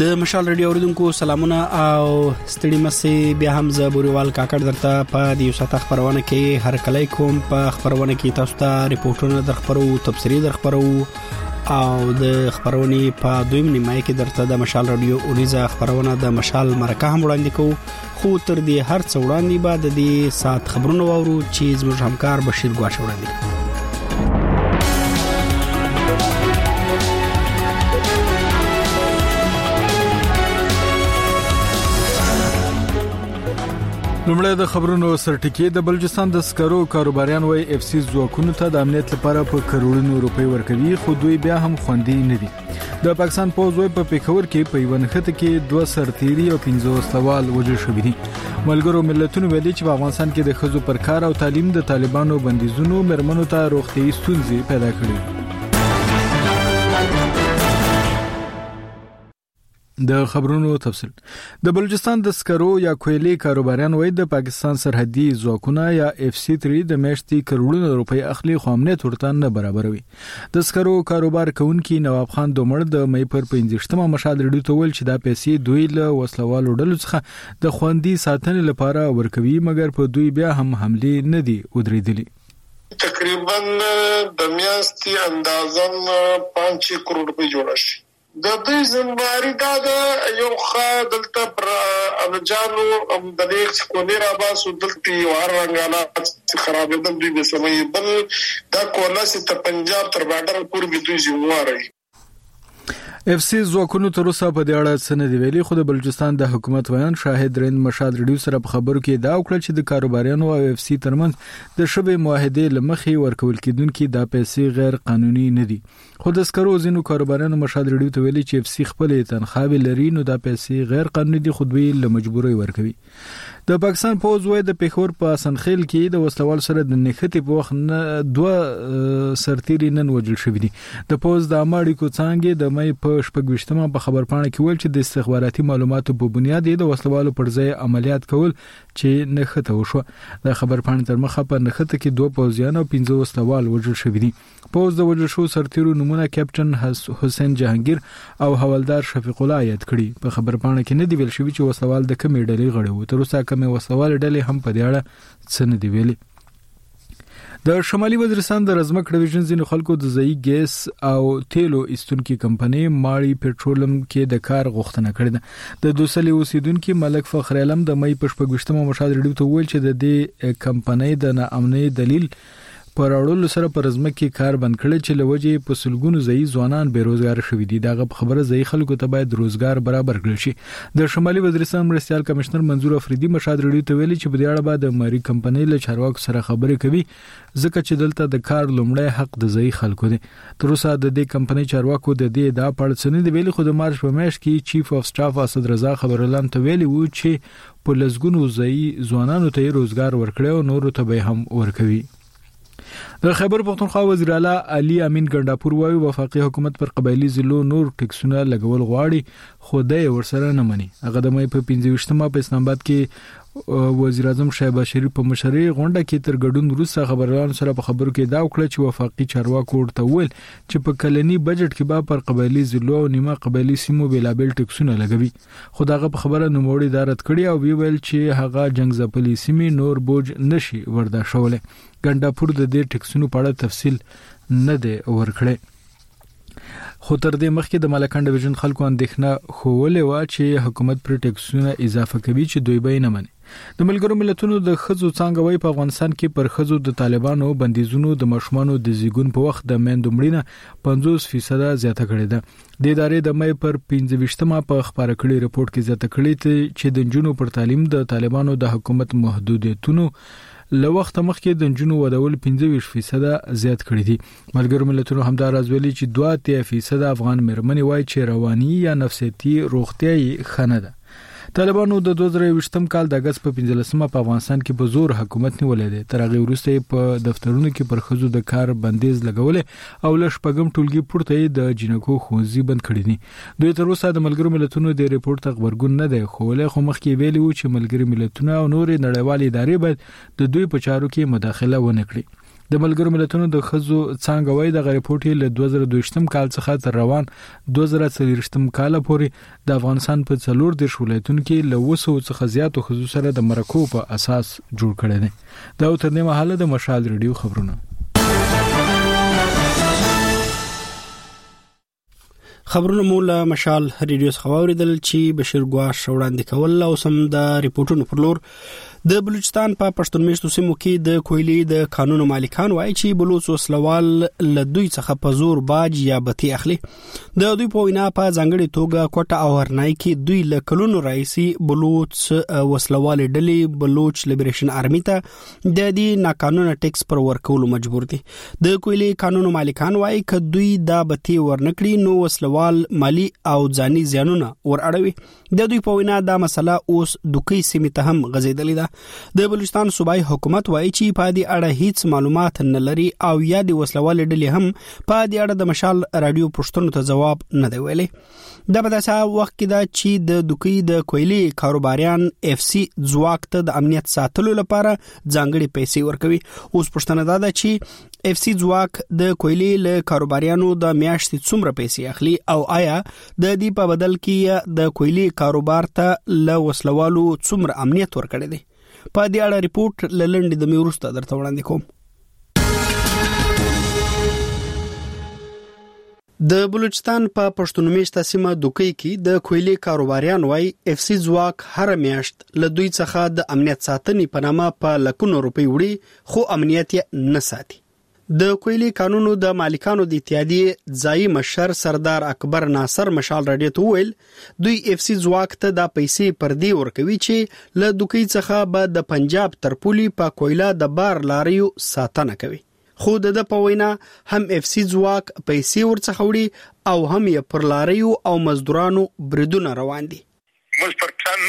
د مشال رادیو اوریدونکو سلامونه او ستړي مسي بیا هم ز بوريوال کاکړ درته په دې ساته خبرونه کې هر کله کوم په خبرونه کې تاسو ته ریپورتونه درخبرو تفسیری درخبرو او د خبرونه په دویم نیمه کې درته د مشال رادیو اوریزه خبرونه د مشال مرکه هم وړاندې کوو خو تر دې هر څو وړاندې بعد د دې سات خبرونه وورو چې زموږ همکار بشیر ګواش وړاندې کوي. لومړی د خبرونو سرټکی د بلوچستان د سکرو کاروباریان وای اف سی ځواکونو ته د امنیت لپاره په کروڑونو روپۍ ورکوي خو دوی بیا هم خوندي نه دي. د پاکستان پوز وای په پیښور کې په یونخته کې 2 سرتيري او 15 سوال وجل شوې دي. ملګرو ملتونو ویلي چې په افغانستان کې د خزو پر کار او تعلیم د طالبانو بندیزونو مرمنو ته روغتي ستونزې پیدا کړې. د خبرونو تفصیل د بلوچستان د سکرو یا کویلې کاروباریان وای د پاکستان سرحدي ځواکونه یا اف سی 3 د میاشتې کروڑونو روپۍ اخلي خو امنیت ورته نه برابروي. د سکرو کاروبار کوونکی نواب خان دومړ د مې پر 15مه مشال رډیو ته ول چې دا پیسې دوی له وسلوالو ډلو څخه د خوندي ساتنې لپاره ورکوي مګر په دوی بیا هم حمله نه دي ودرېدلي. تقریبا د میاشتې اندازن 5 کروڑ روپۍ جوړ شي. د دې زمواري دا یو ښه دلته پر امجانو د دې کونیر آباس دلته یو رنګاله خرابې د دوی به سمې بل دا کولاس ته پنجاب تر باډر پورې به دوی زمواري. اف سی ځواکونو تر اوسه په دې اړه څه نه دی ویلي خو د بلوچستان د حکومت ویان شاهد رند مشاد رډیو سره په خبرو کې دا وکړه چې د کاروباریانو او اف سی ترمنځ د شبه معاهده لمخې ورکول کېدونکو د پیسې غیر قانوني نه دي. خو د سکرو زینو کاروباریانو مشاد رډیو ته ویلي چې اف سی خپل تنخواه لري نو د پیسې غیر قانوني دي خو دوی له مجبوري ورکوي. د پاکستان پوز وای د پیښور په سنخیل کې د وسلوال سره د نښتې په وخت نه 2 سرتيري نن وجل شوې دي. د پوز د اماړي کو څنګه د مې په شپږشتمه په خبر پاڼه کې ول چې د استخباراتي معلوماتو په بنیاد د وسلوالو پر ځای عملیات کول چې نښته وشو. د خبر پاڼې تر مخه په نښته کې 2 پوزیان او 15 وسلوال وجل شوې دي. پوز د وجل شو سرتيرو نمونه کیپټن حسین جهانگیر او حوالدار شفیق الله یاد کړي. په خبر پاڼه کې نه دی ویل شوی چې وسلوال د کومې ډلې غړي وو. تر اوسه کومه وسلوال ډلې هم په دې اړه څه نه دی ویلي. د شمالي وزیرستان د رزمک ډیویژن ځینو خلکو د ځای ګیس او تیلو استونکي کمپنۍ ماړی پټرولم کې د کار غوښتنه کړې ده. د دوسلي اوسیدونکو ملک فخر علم د مې په 15مه مشال رډیو ته ویل چې د دې کمپنۍ د ناامنۍ دلیل پر اړولو سره پر رزمک کې کار بند کړي چې لوجه په سلګونو ځای ځوانان بیروزګار شوي دي. دغه خبره ځای خلکو ته باید روزګار برابر کړي شي. د شمالي وزیرستان مرستيال کمشنر منظور افریدي مشاد رډیو ته ویلي چې په دې اړه بعد د مری کمپنۍ له چارواکو سره خبرې کوي ځکه چې دلته د کار لومړی حق د ځای خلکو دی. تر اوسه د دې کمپنۍ چارواکو د دې دا پړ څنډه دی ویلي خو د مارچ په میاشت کې چیف اف سټاف اسد رضا خبرلام ته ویلي وو چې په لزګونو ځای ځوانانو ته روزګار ورکړي او نورو ته به هم ورکوي. د خیبر پختونخوا وزیر اعلی علي امین ګنداپور وایي وفاقي حکومت پر قبایلی ضلعو نور ټیکسونه لګول غواړي خو د ورسره نه مني. هغه د مې په 15مه په اسلام آباد کې وزیر اعظم شهباز شریف په مشرۍ غونډه کې تر ګډون وروسته خبريالانو سره په خبرو کې دا وکړه چې وفاقي چارواکو ورته ویل چې په کلنی بجټ کې به پر قبایلی ضلعو او نیمه قبایلی سیمو بلابل ټیکسونه لګوي. خو داغه په خبره نوموړي دارت کړی او ویل چې هغه جنگ ځپلي سیمې نور بوج نشي ورداشوله. ګنداپور د دې ټیکسونو په اړه تفصیل نه دی ورکړی. خو تر دې مخکې د ملکان ډیویژن خلکو اندېښنه خوولې و چې حکومت پر ټیکسونه اضافه کوي چې دوی به نه مني. د ملګرو ملتونو د خزو څنګه وای په افغانستان کې پر خزو د طالبانو بندیزونو د مشمانو د زیګون په وخت د میندو مړینه 50% زیاته کړې ده. د ادارې د مې پر 15مه په خبره کړي رپورت کې زیاته کړي چې د جنونو پر تعلیم د طالبانو د حکومت محدودیتونو له وخت مخکې د جنونو ودول 15% زیات کړی دي. ملګرو ملتونو هم دا راز ویلي چې 2% افغان مېرمنې وایي چې رواني یا نفسیتي روغتیا یې ښه نه ده. طالبانو د 2020م کال د اگست په 15مه په افغانستان کې په زور حکومت نیولې ده. تر هغه وروسته په دفترونو کې پر خزو د کار بندیز لګولې او له شپږم ټولګي پورته د جنکو ښوونځي بند کړی دي. دوی تر اوسه د ملګرو ملتونو د ریپورت خبرګون نه دی خو له مخکې ویلي و چې ملګري ملتونه او نور نړیوال ادارې باید د دوی په چارو کې مداخله ونه کړي. د ملګرو ملتونو د خزو څنګه وای د ریپورت له 2022م کال څخه تر روان 2023م کال پورې د افغانستان په 4 ولایتونو کې له 200 څخه زیاتو خزو سره د مرکو په اساس جوړ کړي دي. دا تر نیمه حاله د مشال ریډیو خبرونه. خبرونه مولا مشال ریډیو خبرېدل چې بشیر ګواش وړاندې کول او سم د ریپورتونو پر لور د بلوچستان په پښتون میشتو سیمو کې د کویلې د قانون مالکان وایي چې بلوچ وسلوال له دوی څخه په زور باج یا بتی اخلي. د دوی په وینا په ځانګړي توګه کوټه او هرنای کې دوی له کلونو راځي بلوچ وسلوال ډلې بلوچ لیبریشن آرمي ته د دې ناقانونه ټیکس پر ورکول مجبور دي. د کویلې قانون مالکان وایي ک دوی دا بتی ورنکړي نو وسلوال مالی او ځاني زیانونه ور اړوي. د دوی په وینا دا مسله اوس دوکې سیمه ته هم غځېدلې ده. د بلوچستان صوبایي حکومت وایي چې په دې اړه هیڅ معلومات نه لري او یا د وسلوال ډلې هم په دې اړه د مشال رادیو پښتون ته جواب نه دی ویلي. دا په داسې وخت کې دا چې د دوکې د کویلې کاروباریان اف سی ځواک ته د امنیت ساتلو لپاره ځانګړي پیسې ورکوي. اوس پښتنه دا ده چې اف سی ځواک د کویلې له کاروباریانو د میاشتې څومره پیسې اخلي او آیا د دې په بدل کې د کویلې کاروبار ته له وسلوالو څومره امنیت ورکړي دي. په دې اړه ریپورت لړندې د میورسته درته وړاندې کوم. د بلوچستان په پښتون میشته سیمه دوکې کې د کویلې کاروباریان وای اف سی ځواک هر میاشت له دوی څخه د امنیت ساتنې په نامه په لکونو روپۍ وړي خو امنیت یې نه ساتي. د کویلې قانونو د مالکانو د اتحادیې ځای مشر سردار اکبر ناصر مشال رادیو ته ویل دوی اف سی ځواک ته د پیسې پر دی ورکوي چې له دوکې څخه به د پنجاب تر پولي په کویلا د بار لاریو ساتنه کوي. خو د په وینا هم اف سی ځواک پیسې ورڅخه وړي او هم یې پر لاریو او مزدورانو بریدونه روان دي. موږ پر ټن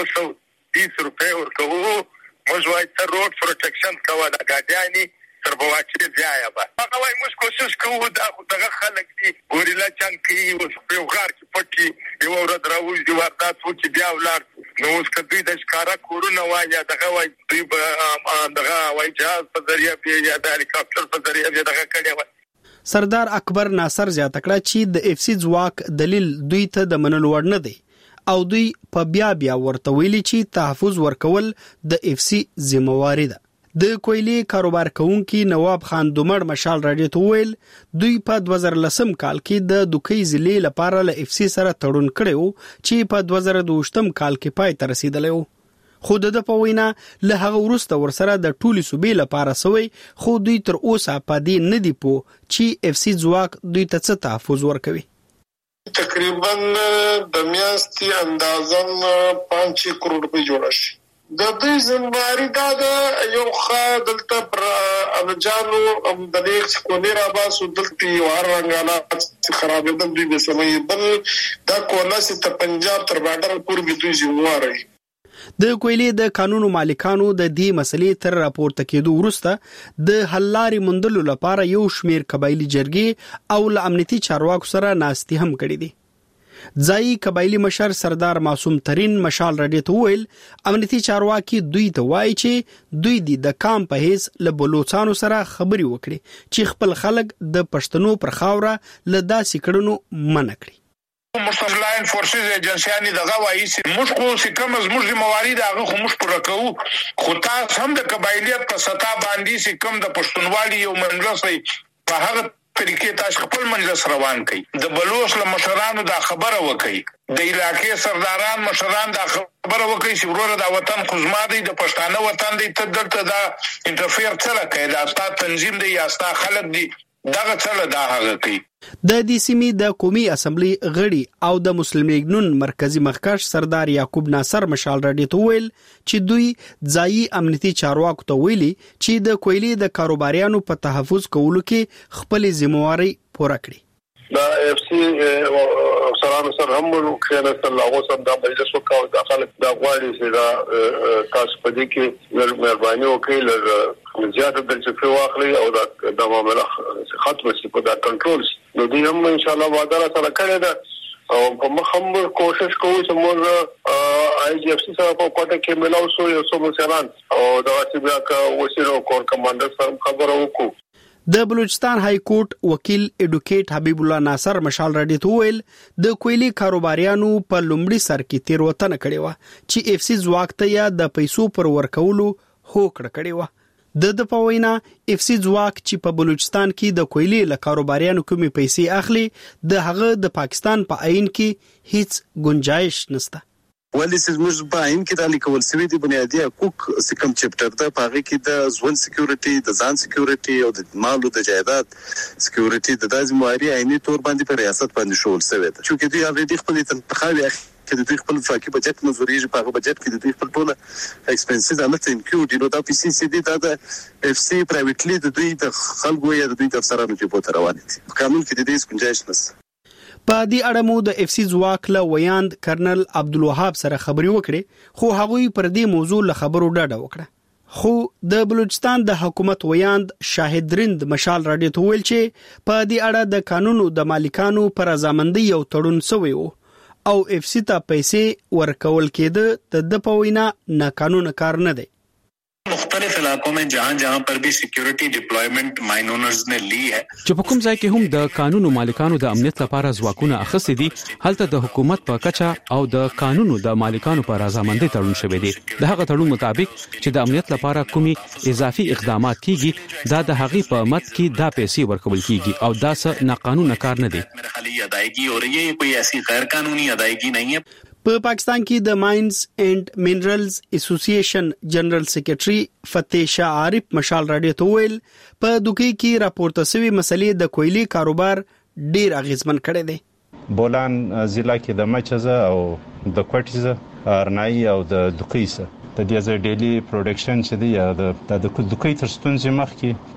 220 روپے ورکوو. موږ وایي تر روډ پروټیکشن کوو د ګاډیانې تر بواچې ځای به هغه وایي موږ کوشش کوو دغه خلک دي ګوریلا چنګ کوي اوس په یو غار کې پټي یو ورځ راوځي واردات وکړي بیا ولاړ نو اوس که دوی د ښکارا کورونه وایي یا دغه وایي دوی دغه وایي جهاز په ذریعه یا د هلیکاپټر په ذریعه دغه کړی وایي. سردار اکبر ناصر زیاته کړه چې د اف سی ځواک دلیل دوی ته د منلو وړ نه دی او دوی په بیا ورته ویلي چې تحفظ ورکول د اف سی ذمہواری ده. د کویلې کاروبار کوونکی نواب خان دومړ مشال رادیو ته ویل دوی په 2010 کال کې د دوکې ضلع لپاره له اف سی سره تړون کړو چې په 2022 کال کې پای ته رسیدلی و. خو د په وینا له هغه وروسته ورسره د ټولي صوبې لپاره سوی خو دوی تر اوسه په دې نه دی پوه چې اف سی ځواک دوی ته څه تحفظ ورکوي. تقریبا د میاشتې اندازن 5 کروڑ روپۍ جوړه شي. د دې زمواري دا یو ښه دلته پر امجانو د دې کونی را باسو دلته یو رنګاله خرابې د دوی به سمې بل دا کولا ست پنجاب تر بارډر پورې دوی زمواري. د کویلې د قانونو مالکانو د دې مسلې تر راپورته کېدو وروسته د حل لارې موندلو لپاره یو شمیر قبایلی جرګې او له امنیتي چارواکو سره ناستې هم کړې دي. ځای قبایلی مشر سردار معصوم ترین مشال رادیو ته ویل امنیتي چارواکي دوی ته وایي چې دوی د کام په هیڅ له بلوچستانو سره خبري وکړي چې خپل خلک د پښتنو پر خاوره له داسې کړنو منع کړي. مستقلین فورسز ایجنسیانی دغه وایي چې موږ خو سکم از موږ موارد هغه خو موږ پر کوو خو تاسو هم د قبایلیت په سطح باندې سکم د پښتونوالي یو منځي په هغه طریقې تاسو خپل مجلس روان کړئ. د بلوچ له مشرانو دا خبره وکړي د علاقې سرداران مشران دا خبره وکړي چې ورور د وطن خدمت دی د پښتانه وطن دی ته دلته دا انټرفیر سره کوي دا ستا تنظیم دی یا ستا خلک دی دغه څه دا هغه کوي. د دې سیمې د قومي اسمبلی غړي او د مسلم لیگ نون مرکزی مخکښ سردار یعقوب ناصر مشال رادیو ته ویل چې دوی ځایي امنیتي چارواکو ته ویلي چې د کویلې د کاروباریانو په تحفظ کولو کې خپل ذمہواری پوره کړي. دا اف سی سلام سره هم خیانت الله سم دا مجلس وکاو د خلک دا غواړي چې دا تاسو په دې کې مهرباني وکړئ لږ زیاته د څه واخلي او دا معاملې ختم شي په دا کنټرول نو دې هم ان شاء الله وعده سره کړی دا او په مخم کوشش کوو چې موږ آی جی اف سی سره په کوټه کې ملاو شو یو څو مسلمان او دا چې بیا کا وسیرو کور کمانډر سره خبرو وکړو. د بلوچستان های کورټ وکیل اډوکیټ حبیب الله ناصر مشال راډیو ته ویل د کویلي کاروباریانو په لومړي سر کې تیروتنه کړې و چې اف سی ځواک ته یا د پیسو پر ورکولو هوکړه کړې و. د پوینا اف سی ځواک چې په بلوچستان کې د کویلي له کاروباریانو کومې پیسې اخلي د هغه د پاکستان په عین کې هیڅ گنجائش نشته. ولې چې موږ په عین کې د لیکل سوي دي بنیادی حقوق سکم چپټر ته پاره کې د ژوند سکیورټي د ځان سکیورټي او د مالو د جایداد سکیورټي د داسې معیاري عیني تور باندې پر ریاست باندې شول شوی دی چې دوی اوریدي خپل تنخواهي کې د دوی خپل فاکي بجټ مزوري په بجټ کې د دوی خپل ټول ایکسپنسز امته انکلود نو دا پی سی سی دي دا د اف سی پرایویټلی د دوی د خلکو یا د دوی د افسرانو کې بوت روان دي قانون کې د دې گنجائش نشته. په دې اړه مو د اف سی ځواک له ویاند کرنل عبدالوهاب سره خبري وکړې خو هغوی پر دې موضوع له خبرو ډډه وکړه. خو د بلوچستان د حکومت ویاند شاهد رند مشال راډیو ته ویل چې په دې اړه د قانونو د مالکانو پر رضامندۍ یو تړون شوی و او اف سی ته پیسې ورکول کېده د پوینا نه قانون کار نه دی. مختلف علاقوں میں جہاں پر بھی سیکیورٹی ڈپلوائمنٹ مائن اونرز نے لی ہے چې په کوم ځای کې هم د قانونو مالکانو د امنیت لپاره ځواکونه اخیستي دي هلته د حکومت په کچه او د قانونو د مالکانو په رضامندۍ تړون شوی دی. د هغه تړون مطابق چې د امنیت لپاره کومي اضافي اقدامات کیږي دا د هغې په مت کې دا پیسې ورکول کیږي او دا څه ناقانونه کار نه دی. میرا خیال یہ ادائیگی ہو رہی ہے کوئی ایسی غیر قانونی ادائیگی نہیں ہے. په پاکستان کې د ماینز اینڈ منرلز اسوسییشن جنرال سیکریټري فتح شاه عارف مشال راډیو ته ویل په دوکي کې راپورته شوی مسلې د کویلي کاروبار ډیر اغیزمن کړي دي. بولان ضلع کې د مچزه او د کوټیزه ارنای او د دوکیسه د دې ځای ډیلی پروډکشن چې دی یا د دوکي تر ستونزې مخ کې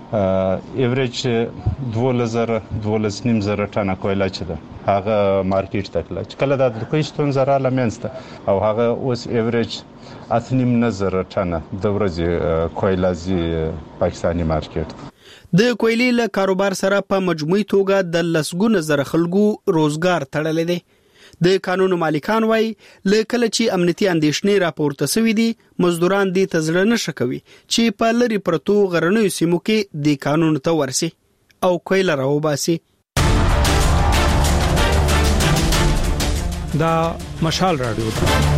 ایوریج 12,000 ټنه کویلا چې ده هغه مارکیټ ته کله چې کله د دوکي ستونزه را لمنسته او هغه اوس ایوریج 8,000 ټنه د ورځې کویلا زی پاکستاني مارکیټ. د کویلي له کاروبار سره په مجموعي توګه د لسګونه زره خلکو روزګار تړلې دي. د قانونو مالکان وای لکه چې امنیتي اندېښنې راپورته شوې دي مزدوران دې تزړه نشه کوي چې په لری پرتو غرنیو سیمو کې د قانون ته ورسي او کویل راوباسي. دا مشال راډیو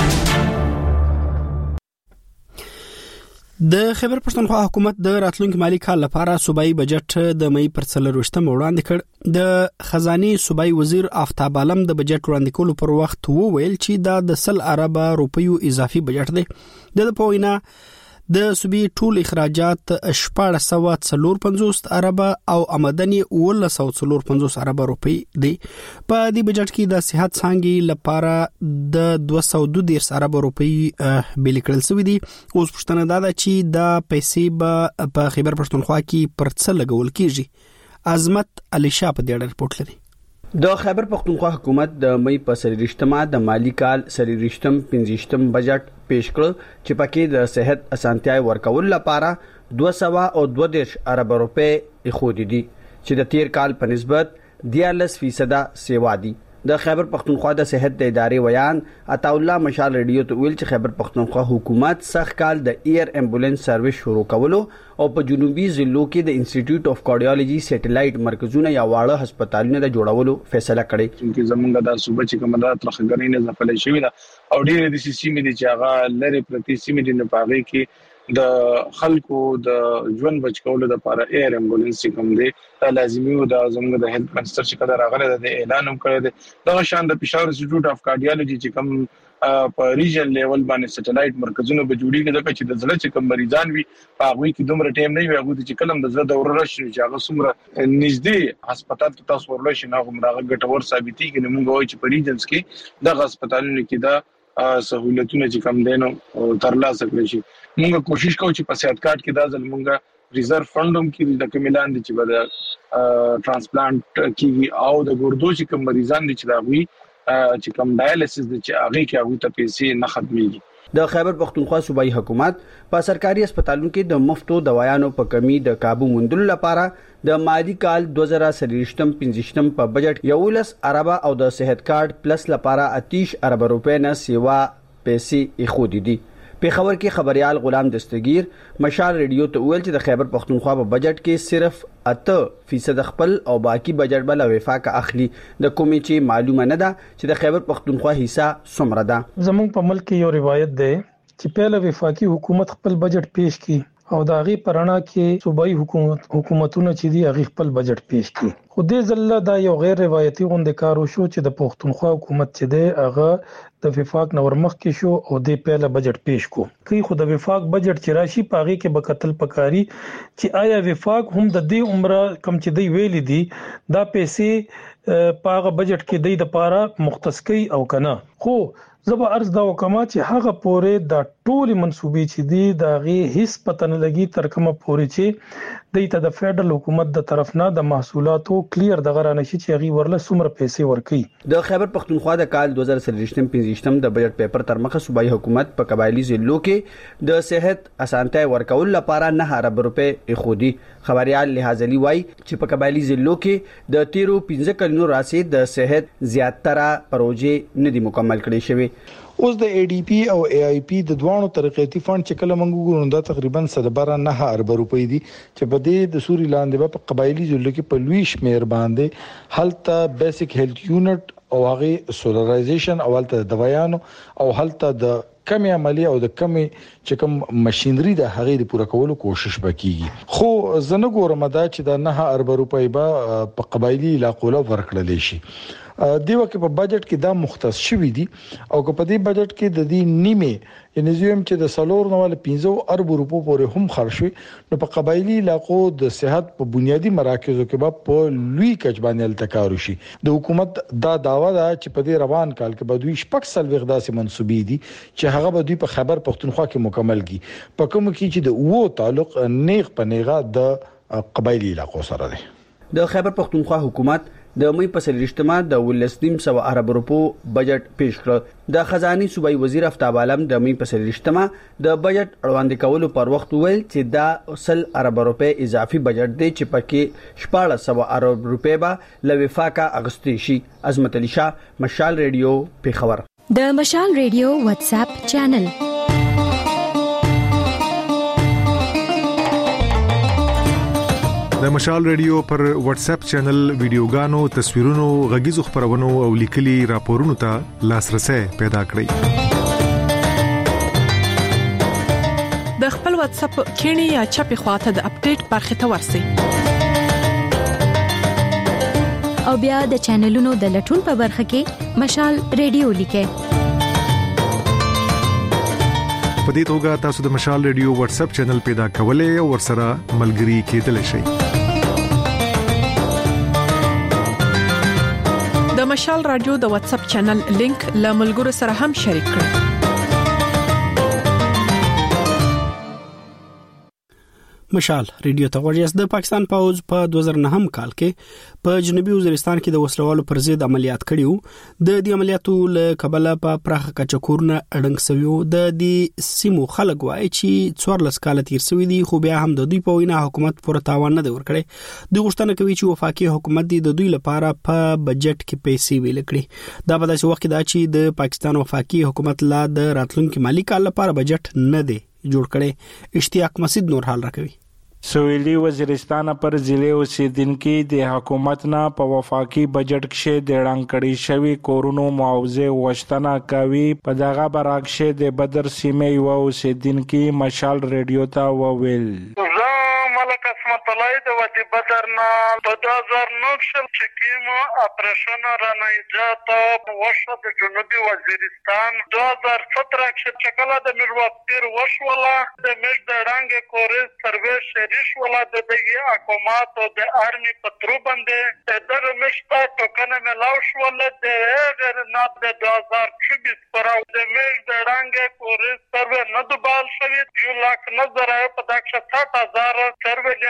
د خیبر پښتونخوا حکومت د راتلونکي مالی کال لپاره صوبایي بجټ د مې پر 24 وړاندې کړ. د خزانه صوبایي وزیر آفتاب عالم د بجټ وړاندې کولو پر وخت وویل چې دا د 100 ارب روپیو اضافي بجټ دی. د پوینا د صوبې ټول اخراجات 1450 ارب او آمدنی 1950 ارب روپی دی. په دې بجټ کې د صحت څانګې لپاره د 212 ارب روپی بل کړل شوی دی. اوس پښتنه دا چې دا پیسې به په خیبر پښتونخوا کې پر څه لګول کیږي. عظمت علي شاه په دې رپورت لري. د خیبر پختونخوا حکومت د مې په 23 د مالی کال 23 بجټ پیش کړ چې پکې د صحت اسانتیاي ورکول لپاره 222 ارب روپے خودي دي چې د تیر کال په نسبت 14% سیوا دي. د خیبر پختونخوا د صحت د ادارې ویان عطا الله مشال ریډیو ته ویل چې خیبر پختونخوا حکومت سخت کال د ایر امبولانس سرویس شروع کولو او په جنوبي ضلعو کې د انسټیټیوټ اف کارډیالوجي سټلایټ مرکزونه یا واړه هسپتالونه د جوړولو فیصله کړې. چې زمونږ د صوبې چې کومه د ترخګرۍ نه ځپلې شوې ده او ډېر د سیمې د چاغه لری پرتی سیمې د نپاغي کې د خلکو د ژوند بچ کولو لپاره ایر امبولانس کوم دی لازمي او د زموږ د هیلث منسٹر چې کله راغله د اعلان هم کړی دی دا شان د پېښور انسټیټیوټ اف کارډیالوجي چې کوم په ریجن لیول باندې سټلایټ مرکزونه به جوړیږي د چې د زړه چې کوم مریضان وي هغه کې دومره ټیم نه وي هغه چې کلم د زړه دورې راشي چې هغه څومره نږدې هسپتال ته تاسو ورلئ شي نه هم راغ ګټور ثابتي کې موږ وایو چې په ریجنز کې د هسپتالونو کې دا سہولتونه چې کم دینو ترلاسه کړی شي. موږ کوشش کوو چې په صحت کارت کې دا ځل موږ ریزرو فندوم کې د کمیلان دي چې به ترانسپلانت کیږي او د ګردو چې کوم مریضان دي چې دا وي چې کوم ډایالیسس دي چې هغه کې هغه ته پیسې نه ختميږي د خیبر پختونخوا صوبایي حکومت په سرکاري هسپتالونو کې د مفتو دوايانو په کمی د قابو موندلو لپاره د مالی کال 2023-25 په بجټ 11 ارب او د صحت کارت پلس لپاره 30 ارب روپے نه سیوا پیسې اخودي دي. په خبر کې خبريال غلام دستگیر مشال ریډیو ته ویل چې د خیبر پختونخوا په بجټ کې صرف 8% خپل او باقی بجټ بل وفاق اخلي د کومې چې معلومه نه ده چې د خیبر پختونخوا حصہ څومره ده. زموږ په ملک یو روایت ده چې پهله وفاقي حکومت خپل بجټ پیش کړي او د هغه پرانا کې صوبایي حکومتونه چې دی هغه خپل بجټ پیش کړي. خو دې ځله دا یو غیر روایتي غونډه کار وشو چې د پښتونخوا حکومت چې دی هغه د وفاق نور مخ کې شو او د پهله بجټ پیش کو. کوي خو د وفاق بجټ چې راشي پاغي کې به قتل پکاري چې آیا وفاق هم د دې عمره کم چې دی ویل دي دا پیسې پاغه بجټ کې دی د پاره مختص کوي او کنه. خو زبا عرض دا وکما چې هغه پورې د ټول منسوبې چې دي دا غي هیڅ پته نه لګي تر کومه پورې چې د د فدرال حکومت د طرف نه د محصولاتو کلیر د غرانه شي چې غي ورله سمره پیسې ورکړي. د خیبر پختونخوا د کال 2023-25 د بجټ پیپر تر مخه صوبایي حکومت په قبایلی ضلعو کې د صحت اسانتۍ ورکول لپاره 9 ارب روپے اخودي. خبريال لحاظلی وای چې په قبایلی ضلعو کې د 13-15 کلونو راسي د صحت زیاتره پروژې نه دي مکمل کړي شوی. اوس د اي ډي پی او اي اي پی د دوانو ترقیاتي فند چې کله موږ ګورو دا تقریبا 9 ارب روپے دي چې په دې د سوري لاندې په قبایلی ضلعو کې په لوی شمیر باندې هلته بیسیک هیلث یونټ او هغه سولرایزیشن او هلته دوايانو او هلته د کمی عملی او د کمی چې کوم ماشينري د هغې د پوره کولو کوشش وکړي. خو زنه ګورم دا چې د 9 ارب روپے به په قبایلی علاقو له ورکړل شي. دیو کې په بجټ کې دا مختص شوی دي او په دې بجټ کې د دې نیمه یعنی زم چې د سالور نوال 15 ارب روپو پورې هم خرج شوی نو په قبایلی علاقو د صحت په بنیادی مراکزو کې په لوی کچ باندې التکار شي. د حکومت دا داوا ده چې په دې روان کال کې به دوی شپږ سل وغداسي منسوبې دي چې هغه به دوی په خیبر پختونخوا کې مکمل کی په کوم کې چې د وو تعلق نیغ په نیغه د قبایلی علاقو سره دی. د خیبر پختونخوا حکومت د مې په سرلیشتما د 19.9 ارب روپو بجټ پیش کړ. د خزاني صوبایي وزیر افتاب عالم د مې په سرلیشتما د بجټ اړوند کولو پر وخت ویل چې دا 100 ارب روپے اضافي بجټ دی چې پکې 1400 ارب روپے به لوفاقه اغستې شي. عظمت علي شاه، مشال ریډیو، پیښور. د مشال ریډیو واتس اپ چینل د مشال ریډیو پر واتس اپ چینل ویډیوګانو، تصویرونو، غږیزو خبرونو او لیکلي راپورونو ته لاسرسي پیدا کړئ. د خپل واتس اپ کینی یا چپی خواته د اپډیټ برخه ته ورسئ. او بیا د چینلونو د لټون په برخه کې مشال ریډیو لیکئ. په دې توګه تاسو د مشال ریډیو واتس اپ چینل پیدا کولای او ورسره ملګري کېدلی شئ. د مشال رادیو د واتس اپ چینل لینک له ملګرو سره هم شریک کړئ. مشال ریډیو ته غوړیاس. د پاکستان پوز په 2009 کال کې په جنوبي وزیرستان کې د وسلوالو پر ضد عملیات کړیو. د دې عملیاتو له کبله په پراخه کچه کورونه اړنګ سویو. د دې سیمو خلک وایي چې 14 کال تیر سوي دي خو بیا هم د دوی په وینا حکومت پوره تاوان نه دی ورکړي. د غوښتنه کوي چې وفاقي حکومت د دوی لپاره په بجټ کې پیسې ویل کړي. دا په داسې وخت کې دا چې د پاکستان وفاقي حکومت لا د راتلونکي مالی کال لپاره بجټ نه دی جوړ کړي. اشتیاق مسعود نور حال راکوي. سویلی وزیرستان پر ضلع اوسیدونکو د حکومت نه په وفاقي بجټ کې د اعلان کړي شوی کورونو معاوضه غوښتنه کوي. په دغه برعکس د بدر سیمه یو اوسیدونکو مشال ریډیو ته وویل: ملک اسمت الله د ودی بدر نه په 2009 کې کیمو اپریشن را نه ایجاد وشو د جنوبي وزیرستان 2017 کې کله د میروپیر وشوله د مش د رنګ کورې سروې شریش ولا د دغه حکومت او د ارمي پترو باندې د مشتا ټکنه ملاو شوله د غیر نه د 2024 پر او د مش د رنګ کورې سروې نه د بال شوی 1 لک نظر په دښه 60000 سروې د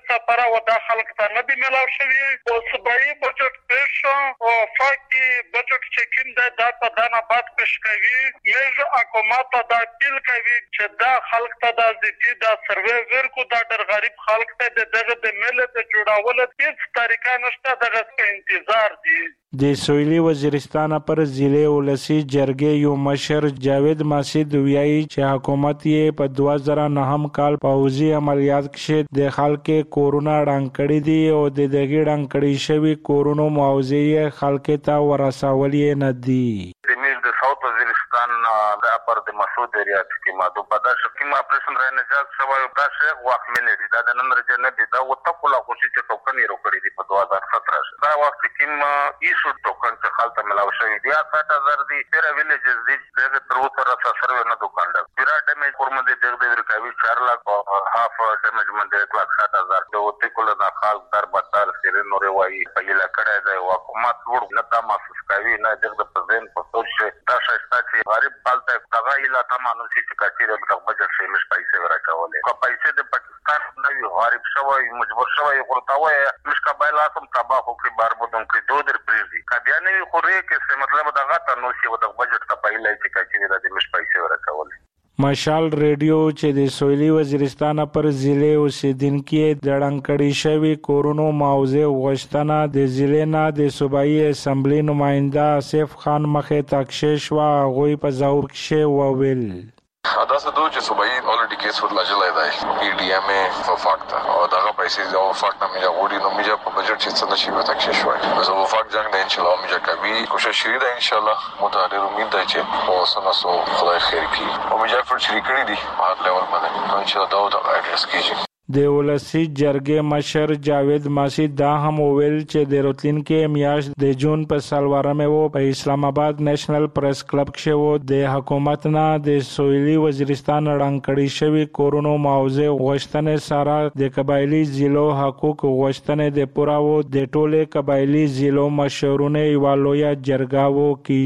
ته پر او د خلک ته نه دی ملاو شوی او صوبایي بجټ پیش او فاکی بجټ چکین د په دانه باد پیش کوي یز حکومت ته اپیل کوي چې دا خلک ته د ځتی دا سروې ورکو دا ډېر غریب خلک ته دغه د ملت جوړول هیڅ طریقه نشته دغه انتظار دی د سویلي وزیرستان پر ضلع ولسی جرګې یو مشر جاوید ماسید ویایي چې حکومت یې په 2009 کال پوځي عملیات کې د خلکو کورونا ډنګ کړی دی او د دغه ډنګ کړی شوی کورونا معاوضه خلکو ته ورسولې نه دی د ساوث وزیرستان د اپر د مسعود ریاض کې ماده په داسې کې ما اپریشن را نجات شوی دا شیخ وخت ملي دا د نن ورځې نه دی دا وتقلا خوشي چې ټوکن یې وکړي دی په 2017 دا وخت کې ما ایشو ټوکن چې خالته ملاو شوی دی 60,000 دی تیر ویلېجز دی دغه تر اوسه سره نه دوکان دا پیرا ډیمیج کورم دی دغه ورکوي 4 لک او هاف ډیمیج باندې 1,60,000 د وته کول نه خال در بدتر سره نور وایي په لکړه دی حکومت ور نه تا محسوس کوي نه دغه پرزین په توګه دا شایسته چې غریب پالته دغه اله تمانو چې کچې د بجټ شي مش پیسې ورکولې کو پیسې د پاکستان نوې غریب شوی مجبور شوی ورتاوي مش قبایل اسم تباہ وکړي باربودم کې دوه در پریزي کبیا نه خوري کې څه مطلب دغه ته نو شي د بجټ ته پیلای چې کچې د مش پیسې ورکولې مشال ریډیو چې د سویلي وزیرستان پر ضلع اوسیدونکو د ډنګړی شوی کورونا معاوضه غوښتنه د ضلع نه د صوبایي اسمبلی نماینده آصف خان مخې تکشش وا غوي په زاور کې وویل دا څه دوه چې صوبایي الریډي کیس ور لاجلای دی پی ډی ام ا فاکت او دغه پیسې او فاکت نه میجا وړي نو میجا په بجټ چې څه نشي وته کې شوی زه و فاکت جنگ نه ان شاء الله میجا کوي کوشش شری ده ان شاء الله متعال امید ده چې او سناسو خدای خیر کړي او میجا پر شری کړی دي هر لیول باندې ان شاء الله دا اډریس کیږي د ولسی جرګې مشر جاوید ماسید دا هم ویل چې د روتلین کې میاشت د جون په سالوارمه وو په اسلام آباد نېشنل پریس کلب کې وو د حکومت نه د سویلي وزیرستان ړنګړی شوی کورونا معاوضه غوښتنې سره د قبایلی ضلعو حقوق غوښتنې د پوراو د ټوله قبایلی ضلعو مشورونه ایوالویا جرګاو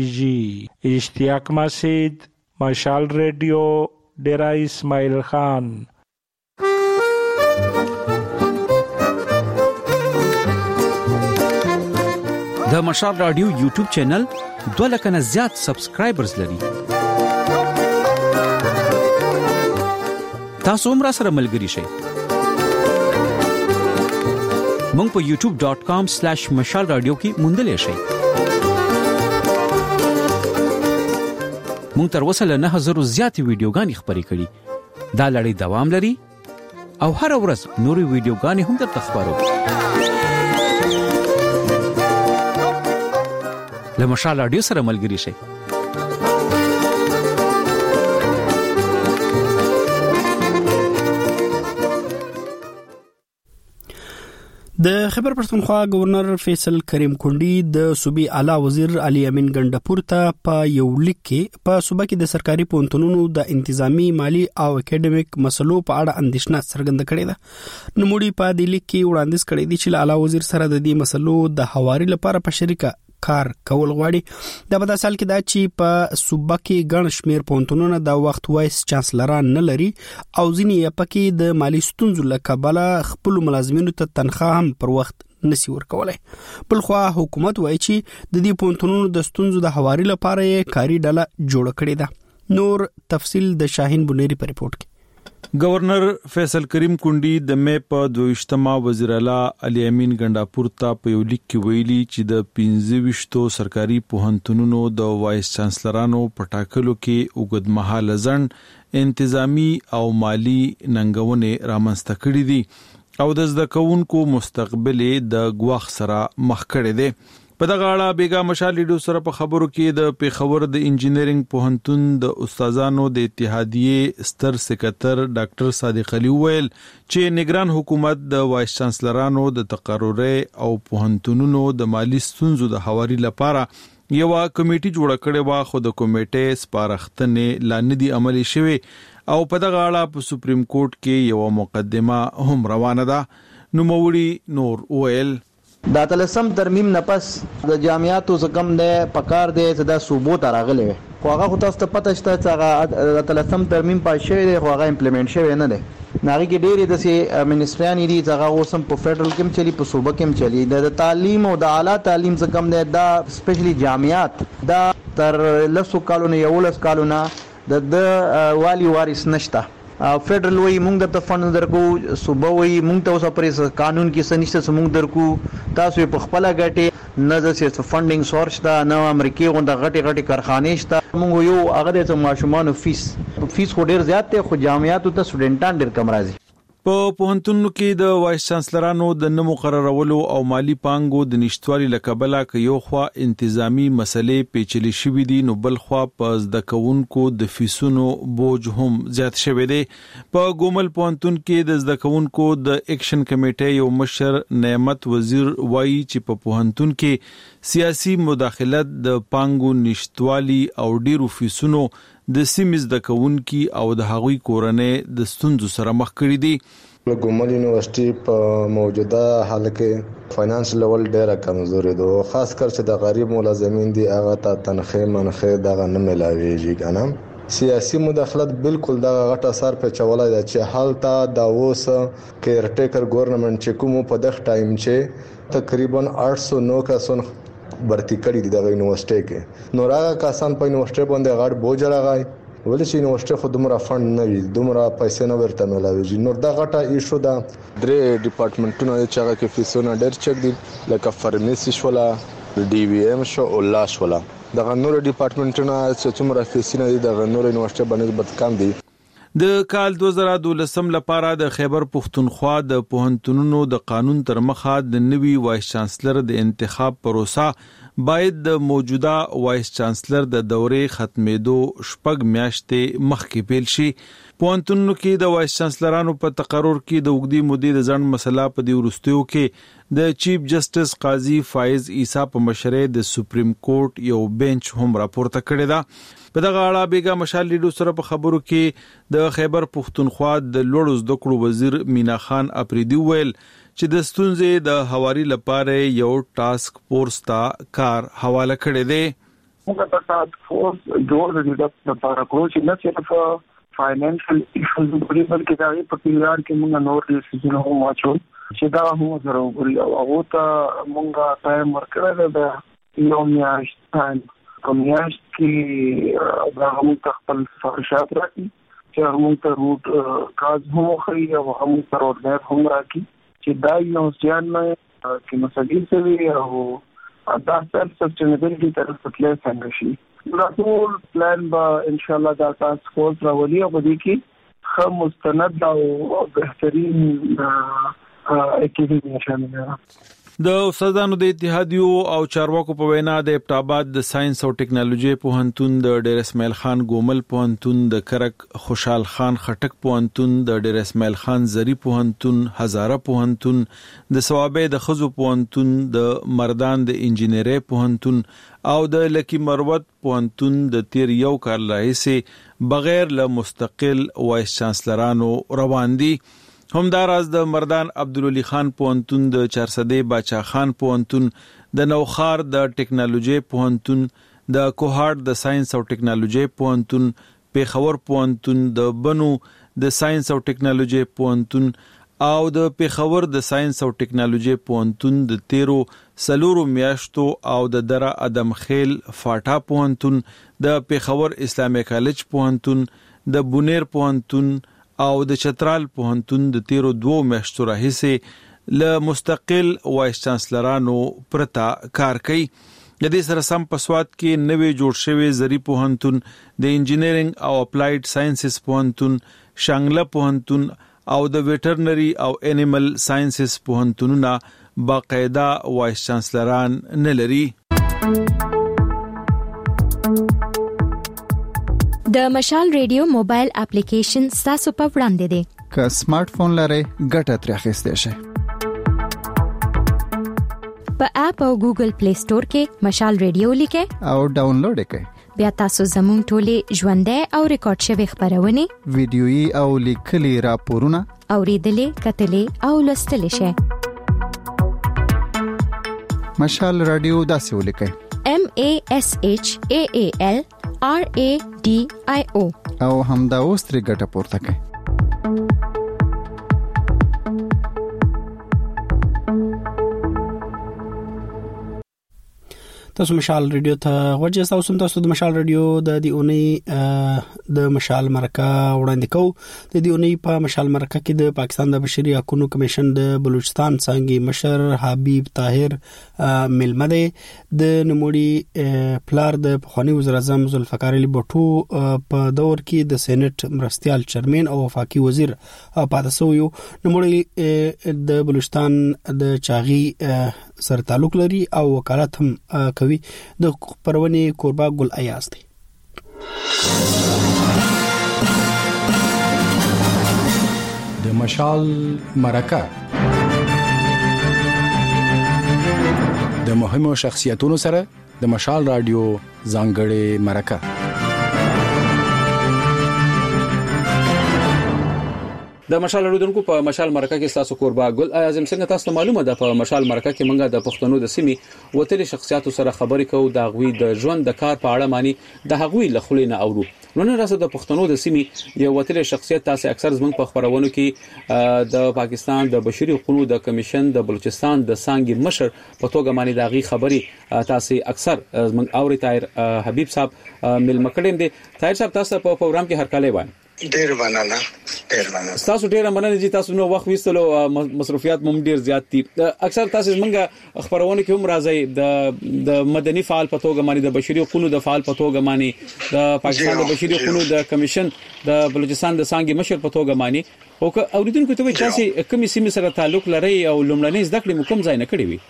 کیږي اشتیاق ماسید مشال ریډیو ډیرا اسماعیل خان د مشال رادیو یوټیوب چینل 2 لک نه زیات سبسکرایبرز لري تاسو هم را سره ملګري شئ مونږ په youtube.com/مشال رادیو کې موندلې شئ مونږ تر اوسه له 9000 زیات ویډیوګانې خبرې کړې دا لړۍ دوام لري او هر ورځ نوري ویډیوګانې هم درته خبرو له مشال رادیو سره ملګري شئ د خیبر پښتونخوا گورنر فیصل کریم کونډي د صوبې اعلی وزیر علي امین ګندپور ته په یو لیک کې په صوبه کې د سرکاري پونتونونو د انتظامی مالی او اکیډمیک مسلو په اړه اندېښنه څرګنده کړې ده نوموړي په دې لیک کې وړاندیز کړی دی چې اعلی وزیر سره د دې مسلو د حواري لپاره په شریکه کار کول غواړي د په سال کې دا چې په صوبه کې ګڼ شمیر پونتونونه د وخت وایس چانسلران نه لري او ځینې یې پکې د مالی ستونزو له کبله خپل ملازمینو ته تنخواه هم پر وخت نسی ورکولای بلخوا حکومت وایي چې د دې پونتونونو د ستونزو د حواري لپاره یې کاری ډله جوړ کړې ده نور تفصیل د شاهین بنيري په ریپورت کې گورنر فیصل کریم کونډي د مې په 22 وزیر اعلی علي امین ګندپور ته په یو لیک کې ویلي چې د 15 سرکاري پوهنتونونو د وایس چانسلرانو په ټاکلو کې اوږدمهاله ځنډ انتظامی او مالی ننګونې رامنځته کړې دي او د زده کوونکو مستقبل د ګواخ سره مخ کړي دي په دغه اړه بیګا مشال ریډیو سره په خبرو کې د پیښور د انجینرینګ پوهنتون د استادانو د اتحادیې ستر سکرټر ډاکټر صادق علي ویل چې نگران حکومت د وایس چانسلرانو د تقرری او پوهنتونونو د مالی ستونزو د حواري لپاره یو کمیټي جوړ کړي وا خو د کمیټې سپارښتنې لاندې عملي شوه او په دغه اړه په سپریم کورټ کې یو مقدمه هم روانه ده نوموړي نور ویل دا تلسم ترمیم نه پس د جامعاتو زکم نه پکار دی چې دا صوبو ته راغلي وي خو هغه خو تاسو ته پته شته چې هغه تلسم ترمیم پاس شوی دی خو هغه امپلیمنٹ شوی نه دی ناغي کې ډېرې د منسټریان دي چې اوسم په فدرال کې چلی په صوبه کې چلی د تعلیم او د اعلی تعلیم څخه کم نه دا سپیشلی جامعات دا تر لسو کالونه یو لس کالونه د والی وارث نشته. فدرال وی مونږ د فند درکو صوبه وی مونږ ته اوس پرې قانون کې سنشته مونږ درکو تاسو په خپل غټه نه د سیس فندینګ سورس دا نه امریکای غونډه غټي کارخانه شته. مونږ یو هغه د ماشومان فیس خو ډیر زیات دی خو جامعاتو ته سټوډنټان ډیر کم راځي. په پوهنتونونو کې د وایس چانسلرانو د نه مقررولو او مالی پانګو د نشټوالي لکبله ک یو خوا انتظامی مسلې پیچلې شوې دي نو بل خوا په زده کوونکو د فیسونو بوج هم زیات شوی دی. په ګومل پوهنتون کې د زده کوونکو د اکشن کمیټې یو مشر نعمت وزیر وایي چې په پوهنتون کې سیاسي مداخلت د پانګو نشټوالي او ډیرو فیسونو د سیمز د کونکي او د هغوی کورنۍ د ستونزو سره مخ کړي دي. ګومل یونیورسيټي په موجوده حال کې فاینانس لیول ډیره کمزوري ده خاص کر چې د غریب ملازمین دي هغه ته تنخواه منخواه دغه نه ملاويږي کنه. سیاسي مداخلت بالکل دغه غټه اثر په چولای دی چې حالت دا اوس کیر ټیکر ګورنمنت چې کوم په دغه ټایم چې تقریبا 809 کسان برتی کړی دی د یونیورسيټي کې نو راغه کسان په یونیورسيټي باندې غاړ بوج راغی ولې چې یونیورسيټي خو دومره فند نه وي دومره پیسې نه ورته ملاويږي نو دا غټه ایشو ده. درې ډپارټمنټونو چې هغه کې فیسونه ډېر چک دي لکه فارمیسي شولا ډي وی ام شو او لا شولا د نور ډپارټمنټونو چې څومره فیسونه دي د نور یونیورسيټي باندې نسبت کم دي. د کال 2012 لپاره د خیبر پختونخوا د پوهنتونونو د قانون تر مخه د نوي وایس چانسلر د انتخاب پروسه باید د موجوده وایس چانسلر د دورې ختمېدو شپږ میاشتې مخکې پیل شي. پوهنتونونو کې د وایس چانسلرانو په تقرر کې د وګړي مودې د ځند مسله په دی ورستیو کې د چیف جسټس قاضي فایز عیسی په مشرۍ د سپریم کورټ یو بنچ هم راپورته کړی دا. په دغه اړه بیګا مشال لیډو سره په خبرو کې د خیبر پختونخوا د لوړو زده کړو وزیر مینا خان اپریدي ویل چې د ستونزې د حواري لپاره یو ټاسک فورس ته کار حواله کړی دی. موږ په ټاسک فورس جوړ د لپاره کوم چې نه صرف فاینانشل ایشوز بلکې دا په پیلار کې موږ نور ډیسیژن هم واچول چې دا هم ضروري او هغه ته موږ ټایم ورکړل د یو میاشت ټایم کومیاشت کې دا هم خپل فرشات راکې چې هم ته روټ کاز هم خري او هم ته روټ مېپ هم راکې چې دا یو ځان نه کې مسلې سوي او دا سسټینبل طرف ته څنګه شي دا ټول پلان به ان شاء الله دا تاسو فورس راولي او په دې کې خو مستند او بهترین اکیډمي شامل ده. د استادانو د اتحادیو او چارواکو په وینا د ابټاباد د ساينس او ټیکنالوژي پوهنتون د ډیر اسماعیل خان ګومل پوهنتون د کرک خوشحال خان خټک پوهنتون د ډیر اسماعیل خان زری پوهنتون هزاره پوهنتون د ثوابې د خزو پوهنتون د مردان د انجینری پوهنتون او د لکی مروت پوهنتون د تیر یو کال راهیسې بغیر له مستقل وایس چانسلرانو روان دي. همداراز د مردان عبدالولي خان پوهنتون د چارسدې باچا خان پوهنتون د نوخار د ټیکنالوژي پوهنتون د کوهارد د ساينس او ټیکنالوژي پوهنتون پیښور پوهنتون د بنو د ساينس او ټیکنالوژي پوهنتون او د پیښور د ساينس او ټیکنالوژي پوهنتون د 13 میاشتو او د دره ادم خیل فاټا پوهنتون د پیښور اسلامي کالج پوهنتون د بونیر پوهنتون او د چترال پوهنتون د 13 میاشتو راهیسې له مستقل وایس چانسلرانو پرتا کار کوي. د دې سره سم په سواد کې نوې جوړ شوی زری پوهنتون د انجینرینګ او اپلایډ ساينسز پوهنتون شانګله پوهنتون او د ویټرنری او انیمل ساينسز پوهنتونونه باقاعده وایس چانسلران نه لري. د مشال ریډیو موبایل اپلیکیشن تاسو په وړاندې دی. که سمارټ فون لرئ ګټه ترې اخیستئ شئ. په اپ او ګوګل پلی سٹور کې مشال ریډیو لیکئ او ډاونلوډ کړئ. بیا تاسو زموږ ټولې ژوندۍ او ریکارډ شوی خبرونه ویډیويي او لیکلي راپورونه اوریدلې کتلې او لوستلې شئ. مشال رادیو داسې ولیکئ MASHAAL RADIO او همدا اوس ترې ګټه پورته کړئ. تاسو مشال رادیو ته ورجه تاسو د مشال رادیو د اونۍ د مشال مرکه وړاندې کوو. د دې اونۍ په مشال مرکه کې د پاکستان د بشري حقوقو کمیشن د بلوچستان څنګه مشر حبیب طاهر ملمده د نموړي پلار د پخوانی وزیر اعظم ذوالفقار علي بټو په دور کې د سېنات مرستيال چیرمن او وفاقي وزیر پاتې شو. نموړي د بلوچستان د چاغي سره تعلق لري او وکالت هم کوي. د پرونی کوربا ګل ایاز دی. د مشال مرکه د مهمو شخصیتونو سره د مشال رادیو ځانګړې مرکه. د مشال رودونکو په مشال مرکه کې تاسو کوربا ګل اعظم څنګه تاسو معلومه ده په مشال مرکه کې منګه د پښتنو د سیمې وتلي شخصیتو سره خبرې کوو د غوي د ژوند د کار په اړه معنی د غوي لخلینه اورو. نن راځه د پښتنو د سیمې یو وتلي شخصیت تاسو اکثر زمنګ په خبرونو کې د پاکستان د بشري حقوقو د کمیشن د بلوچستان د څنګه مشر په توګه معنی د غي خبري تاسو اکثر زمنګ اوري. طاهر حبیب صاحب مل مکړم دي. طاهر صاحب تاسو په پروګرام کې هر کله وای ډیر مننه. تاسو ډیر مننه چې تاسو نو وخت وستلو مصرفيات مم ډیر زیات دي. اکثر تاسو منګه خبرونه کې هم راځي د مدني فعال په توګه معنی د بشري حقوقو د فعال په توګه معنی د پاکستان د بشري حقوقو د کمیشن د بلوچستان د څنګه مشر په توګه معنی او اوریدونکو ته چې کومې سیمې سره تعلق لري او لومړنۍ زده کړې کوم ځای نه کړې وي.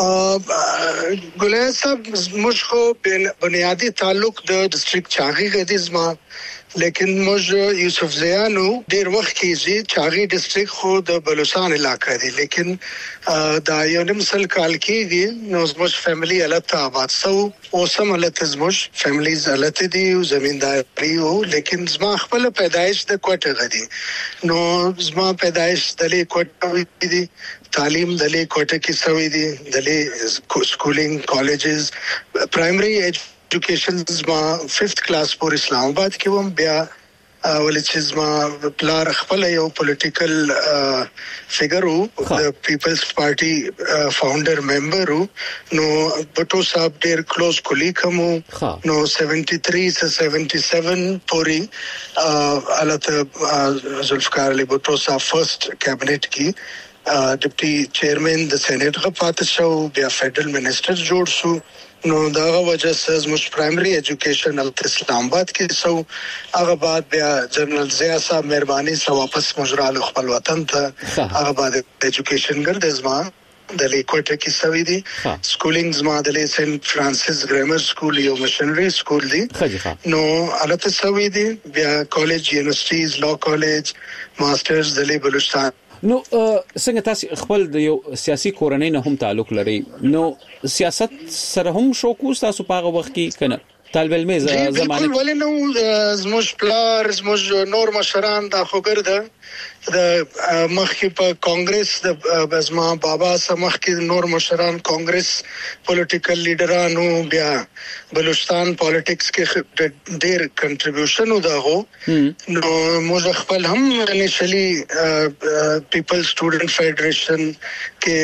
ګلای صاحب موږ خو بنیادی تعلق د ډسټریکټ چاغي غدیزما لیکن موږ یوسف زیانو ډیر وخت کې چاغي ډسټریکټ خو د بلوچستان علاقې دی لیکن دا یو نمسل کال کې نو زموږ فیملی الته آباد سو او سم الته زموږ فیملیز الته دی او زمینداری او لیکن زما خپل پیدایش د کوټه غدي نو زما پیدایش د کوټه دی تعلیم دلی کوټه کې سوي دي دلی سکولینګ کالجز پرایمری ایجوکیشن زما 5th کلاس پور اسلام آباد کې وم بیا ولچز ما پلار خپل یو پولیټیکل فیګر وو د پیپلز پارټي فاونډر ممبر وو نو بټو صاحب ډیر کلوز کولیګ مو نو 73 سے 77 پوری الته ذوالفقار علي بټو صاحب فرست کابینټ کې ډیپټي چیرمن د سېنات غفات شو بیا فدرل منسٹر جوړ شو نو دا وجه سز مش پرایمری ایجوکیشن اسلام آباد کې سو هغه بعد بیا جنرال ضیاء صاحب مهرباني سره واپس مجرال خپل وطن ته هغه بعد ایجوکیشن ګرځ زما د لیکوټه کې سوي دي سکولینګ زما د سنت فرانسیس ګرامر سکول یو مشنری سکول دی نو البته سوي دي بیا کالج یونیورسيټیز لا کالج ماسترز د بلوچستان. نو څنګه تاسو خپل د یو سیاسي کورنۍ نه هم تعلق لري نو سیاست سره هم شوق تاسو په هغه وخت کې کنه طالب علم زمانه ولې نو زموږ پلار زموږ نور مشران د خوګرده د مخکې په کانګرس د بزما بابا سمخ کې نور مشران کانګرس پولیټیکل لیډرانو بیا بلوچستان پالیټکس کې ډېر کنټریبیوشن وداغو نو موږ خپل هم انیشلی پیپل سټوډنټ فیډریشن کې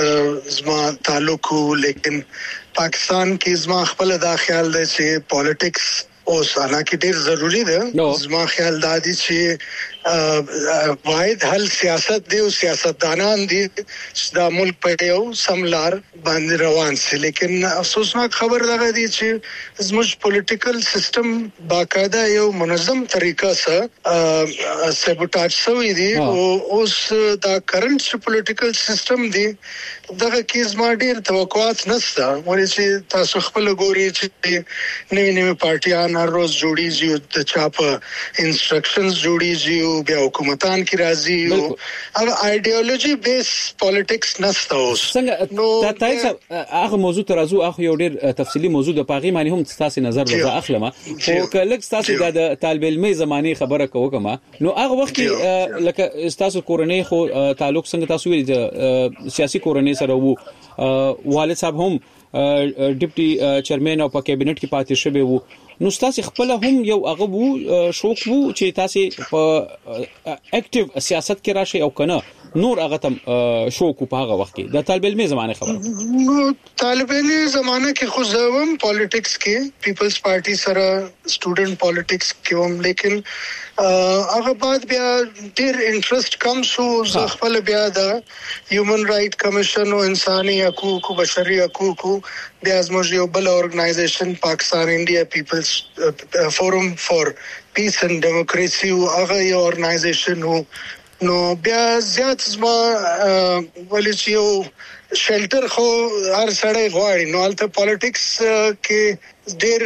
زما تعلق لیکن پاکستان کې زما خپل دا خیال دی چې پالیټکس او سانا کې ډېر ضروری ده زما خیال دا دی چې واحد حل سیاست دی او سیاستدانان دي چې دا ملک په یو سملار باندې روان سي لیکن افسوسناک خبر دا دی چې زموږ پولیټیکل سیستم باقاعده یو منظم طریقه سره سبوټاج شوی دی او اوس دا کرنٹ پولیټیکل سیستم دی دغه کې زما ډېر توقعات نشته ولې چې تاسو خپل ګوري چې نوې پارټیان هر روز جوړیږي او د چاپ انسټرکشنز جوړیږي او بیا حکومتان کی راځي او ایډیولوژي بیس پالیټکس نشته اوس څنګه دا تاسو هغه موضوع ترازو هغه یو ډېر تفصیلی موضوع د پاغي معنی هم تاسو نظر وځه اخلمه او کله تاسو د طالب علمي زماني خبره کوم نو هغه وخت لکه تاسو کورنۍ خو تعلق څنګه تاسو سیاسي کورنۍ سره وو والد صاحب هم ډیپټي چیرمن او په کابینټ کې پاتې شوی وو نو تاسو خپل هم یو هغه وو شوق وو چې تاسو په اکټیو سیاست کې راشي او کنه نور هغه تم شو کو په هغه وخت کې د طالب علمي زمانه خبره نو طالب علمي زمانه کې خو زوم پالیټکس کې پیپلز پارټي سره سټوډنټ پالیټکس کې هم لیکن هغه بعد بیا ډیر انټرست کم شو خپل بیا د هیومن رائټ کمیشن او انساني حقوق او بشري حقوق بیا زموږ یو بل اورګنایزیشن پاکستان انډیا پیپلز فورم فور پیس اینڈ ډیموکراسي او هغه یو اورګنایزیشن نو بیا زیات زما ولې چې یو شیلټر خو هر سړی غواړي نو البته پالیټکس کې ډیر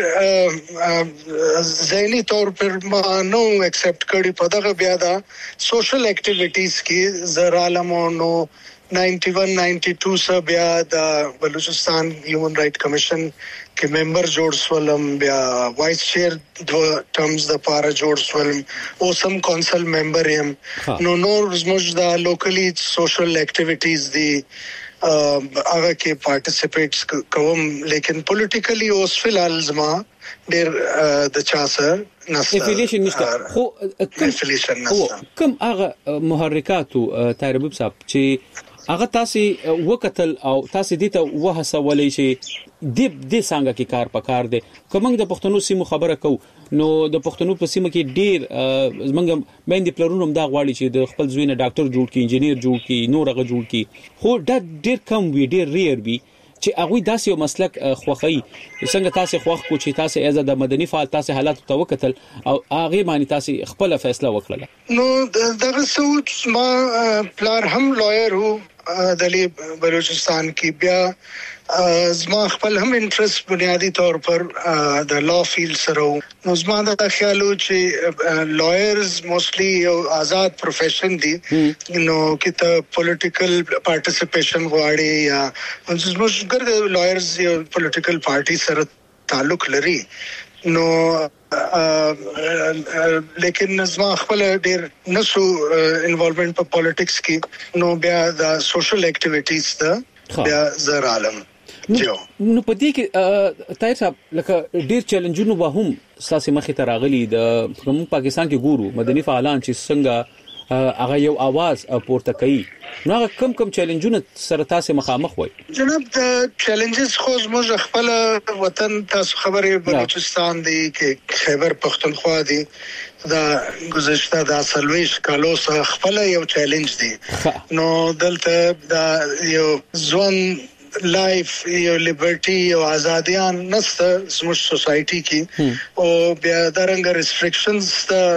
ځینی تور پر ما نو ایکسپټ کړي په دغه بیا دا سوشل اکټیویټیز کې زرالمو نو 91-92 سه بیا د بلوچستان هیومن رائټ کمیشن کې ممبر جوړ سولم بیا وایس چیر دو ټرمز د پاره جوړ سولم او سم کونسل ممبر یم نو زموږ د لوکلی سوشل اکټیویټیز دی هغه کې پارټیسیپیټس کوم لیکن پولیټیکلی اوس فلحال زما ډیر د چا سره نسته افیلیشن نشته خو افیلیشن نسته کوم هغه محرکات تایربوب صاحب چې هغه تاسو وکتل او تاسو دې ته وهڅولې شي د څنګه کې کار پکار دي کومنګ د پښتنو سیمو خبره کو نو د پښتنو په سیمه کې ډیر زمنګ باندې پلرونو دا غواړي چې د خپل ځوینه ډاکټر جوړ کی انجنیر جوړ کی نور هغه جوړ کی خو دا ډیر کم وی ډیر ریئر وی چې هغه داسې یو مسلک خوخی څنګه تاسو خوخ کو چې تاسو ایزه د مدني فعال تاسو حالات ته وکتل او هغه معنی تاسو خپل فیصله وکړه نو دغه سوچ ما پلار هم لویر وو دلی بلوچستان کې بیا زما خپل هم انټرست بنیادی طور پر د لا فیلډ سره نو زما دا خیالو چې لایرز موستلی یو آزاد پروفیشن دي نو کې ته پولیټیکل پارټیسیپیشن غواړي یا زموږ ګرد لایرز یو پولیټیکل پارټي سره تعلق لري نو لیکن زما خپل ډیر نسو انوالومنت په پالیټکس کې نو بیا د سوشل اکټیویټیز ته بیا زر عالم نو په دې کې طاهر صاحب لکه ډیر چیلنجونه به هم ساسي مخې ته راغلي د پاکستان کې ګورو مدني فعالان چې څنګه هغه یو आवाज پورته کوي نو هغه کم چیلنجونه سره تاسو مخامخ وای جناب د چیلنجز خو زموږ خپل وطن تاسو خبره بلوچستان دی کې خیبر پختونخوا دی دا گذشته د سلويش کالو سره خپل یو چیلنج دی نو دلته دا یو ځوان لایف یو لیبرټي او ازادیان نسته زموږ سوسايټي کې او بیا درنګ ریستریکشنز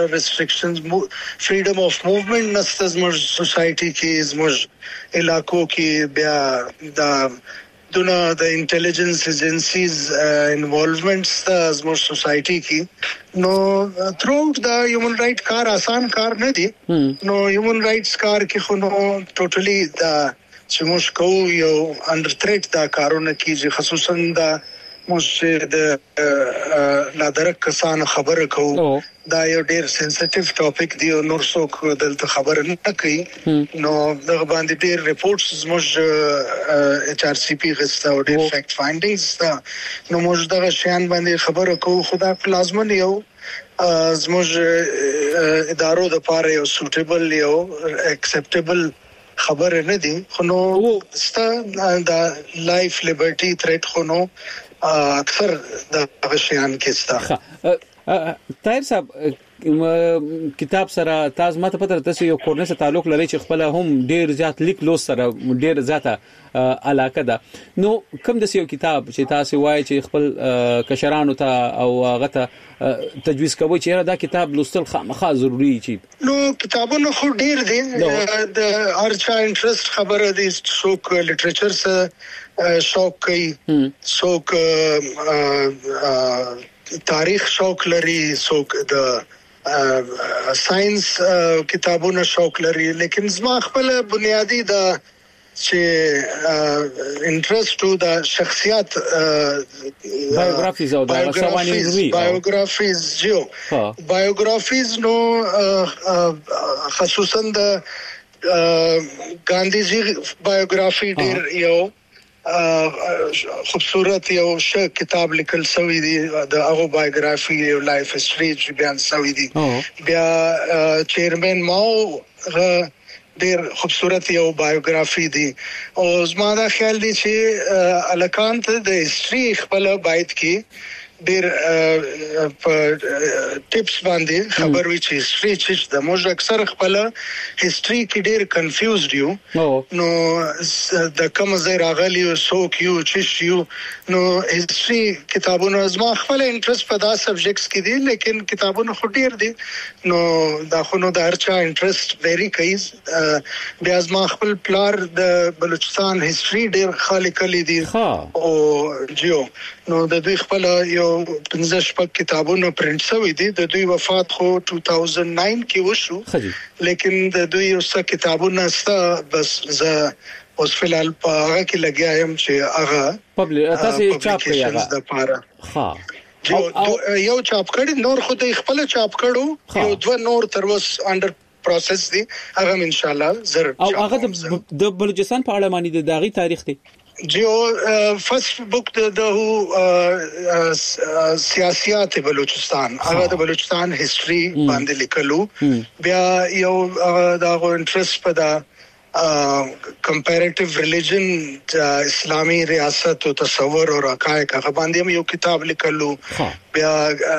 فریډم اف موومېنټ نسته زموږ سوسايټي کې زموږ علاقو کې بیا دا دونه د انټيليجنس ایجنسیز انوالومنټس زموږ سوسايټي کې نو تھروټ دا هیومن رائټ کار آسان کار نه دی نو هیومن رائټس کار کې خو نو ټوټلی دا چې موږ کوو یو انډر تھریټ دا کارونه کیږي خصوصا دا موږ د نادرک کسان خبره کوو دا یو ډیر سنسټیو ټاپک دی او نور څوک دلته خبره نه کوي نو دغه باندې ډیر ریپورټس موږ ایچ آر سی پی غوښته او ډیر فیکټ فایندینګز نو موږ دغه شیان باندې خبره کوو خدا لازم یو زموږ ادارو د پاره یو سوټیبل یو اکسپټیبل خبر نه دي خو نو ستا د لایف لیبرټي تھریټ خو نو اکثر د غشيان کې ستا طاهر صاحب کتاب سره تاسو ماته پته تاسو یو کورنۍ سره تعلق لري چې خپل هم ډیر زیات لیک لوس سره ډیر زیاته علاقه ده نو کوم د یو کتاب چې تاسو وایي چې خپل کشرانو ته او هغه ته تجویز کوي چې دا کتاب لوستل خامخا ضروری چی نو کتابونه خو ډیر دي د ارچا انټرست خبره دي څوک لټریچر سره شوق کوي څوک تاریخ شوق لري څوک د ساينس کتابونه شوق لري لیکن زما خپل بنیادی دا چې انټرست او د شخصیت بایوګرافیز او د شواني بایوګرافیز جو بایوګرافیز نو خصوصا د ګاندھی جی بایوګرافي ډیر یو خوبصورت یو ښه کتاب لیکل شوی دی د هغه بایوګرافي او لایف هیستوري چې بیان شوی دی بیا چیرمن ماو ډیر خوبصورت یو بایوګرافي دی او زما دا خیال دی چې الکان ته د هیستوري خپل باید کې ډیر په ټیپس باندې خبر وی چې هیستوري چې د موږ اکثر خپل هیستوري کې ډیر کنفیوزډ یو نو د کوم ځای راغلی او څوک یو چې یو نو هیستوري کتابونو زما خپل انټرست په دا سبجیکټس کې دي لیکن کتابونو خو ډیر دي نو دا خو نو د هرچا انټرست ویری کوي بیا زما خپل پلار د بلوچستان هیستوري ډیر خالق کلی دي او جیو نو د دوی خپل یو 15 شپږ کتابونو پرنټ شوی دي د دوی وفات خو 2009 کې وشو لیکن د دوی اوس کتابونه ستا بس ز اوس فلحال په هغه کې لګیا یم چې هغه تاسو چاپ کړی د پاره یو چاپ کړی نور خو د خپل چاپ کړو یو دوه نور تر اوس انډر پروسس دي هغه ان شاء الله زر او هغه د بلوچستان په اړه معنی د داغي تاریخ دی جو فرست بک د سیاسيات بلوچستان هغه د بلوچستان هیستوري باندې لیکلو بیا یو دا غو انټرست په دا comparative religion اسلامی ریاست او تصور او حقایق هغه باندې یو کتاب لیکلو بیا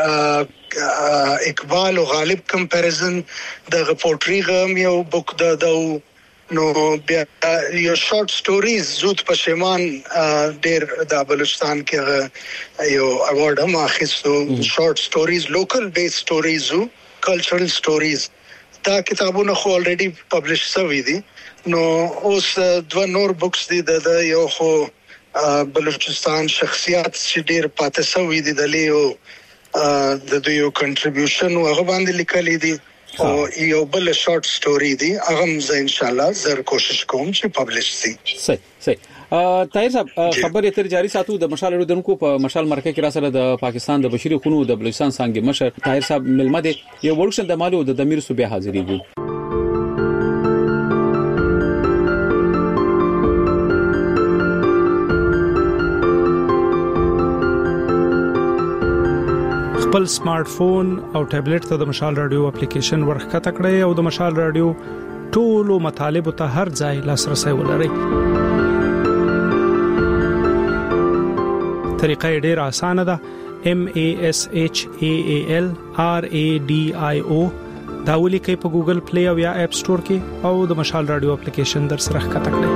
اقبال او غالب کمپیریزن د پورټری غم یو بک د نو بیا یو شارټ سټوریز زود پښیمان ډیر د بلوچستان کې یو اوارډ هم اخیستو شارټ سټوریز لوکل بیس سټوریز او کلچرل سټوریز دا کتابونه خو الریډي پبلش شوی دي نو اوس دوه نور بوکس دي د یو خو بلوچستان شخصیت چې ډیر پاتې شوی دي د لیو د دوی کنټریبیوشن هغه باندې لیکلي دي او یو بل شارټ سټوري دی هغه زه ان شاء الله زر کوشش کوم چې پبلش شي صحیح طاهر صاحب خبرې تر جاری ساتو د مشال اردوونکو په مشال مرکه کې را سره د پاکستان د بشري خونو د بلوچستان څنګه مشر طاهر صاحب ملمه دي یو ورکشن د مالو د دمیر صوبې حاضرېږي خپل سمارټ فون او ټابلیټ ته د مشال رادیو اپلیکیشن ورخکته کړئ او د مشال رادیو ټولو مطالب ته هر ځای لاسرسي ولرئ. طریقه ډیره اسانه ده. MASHALRADIO دا ولیکئ په ګوګل پلی او یا اپ سٹور کې او د مشال رادیو اپلیکیشن در سره ښکته کړئ.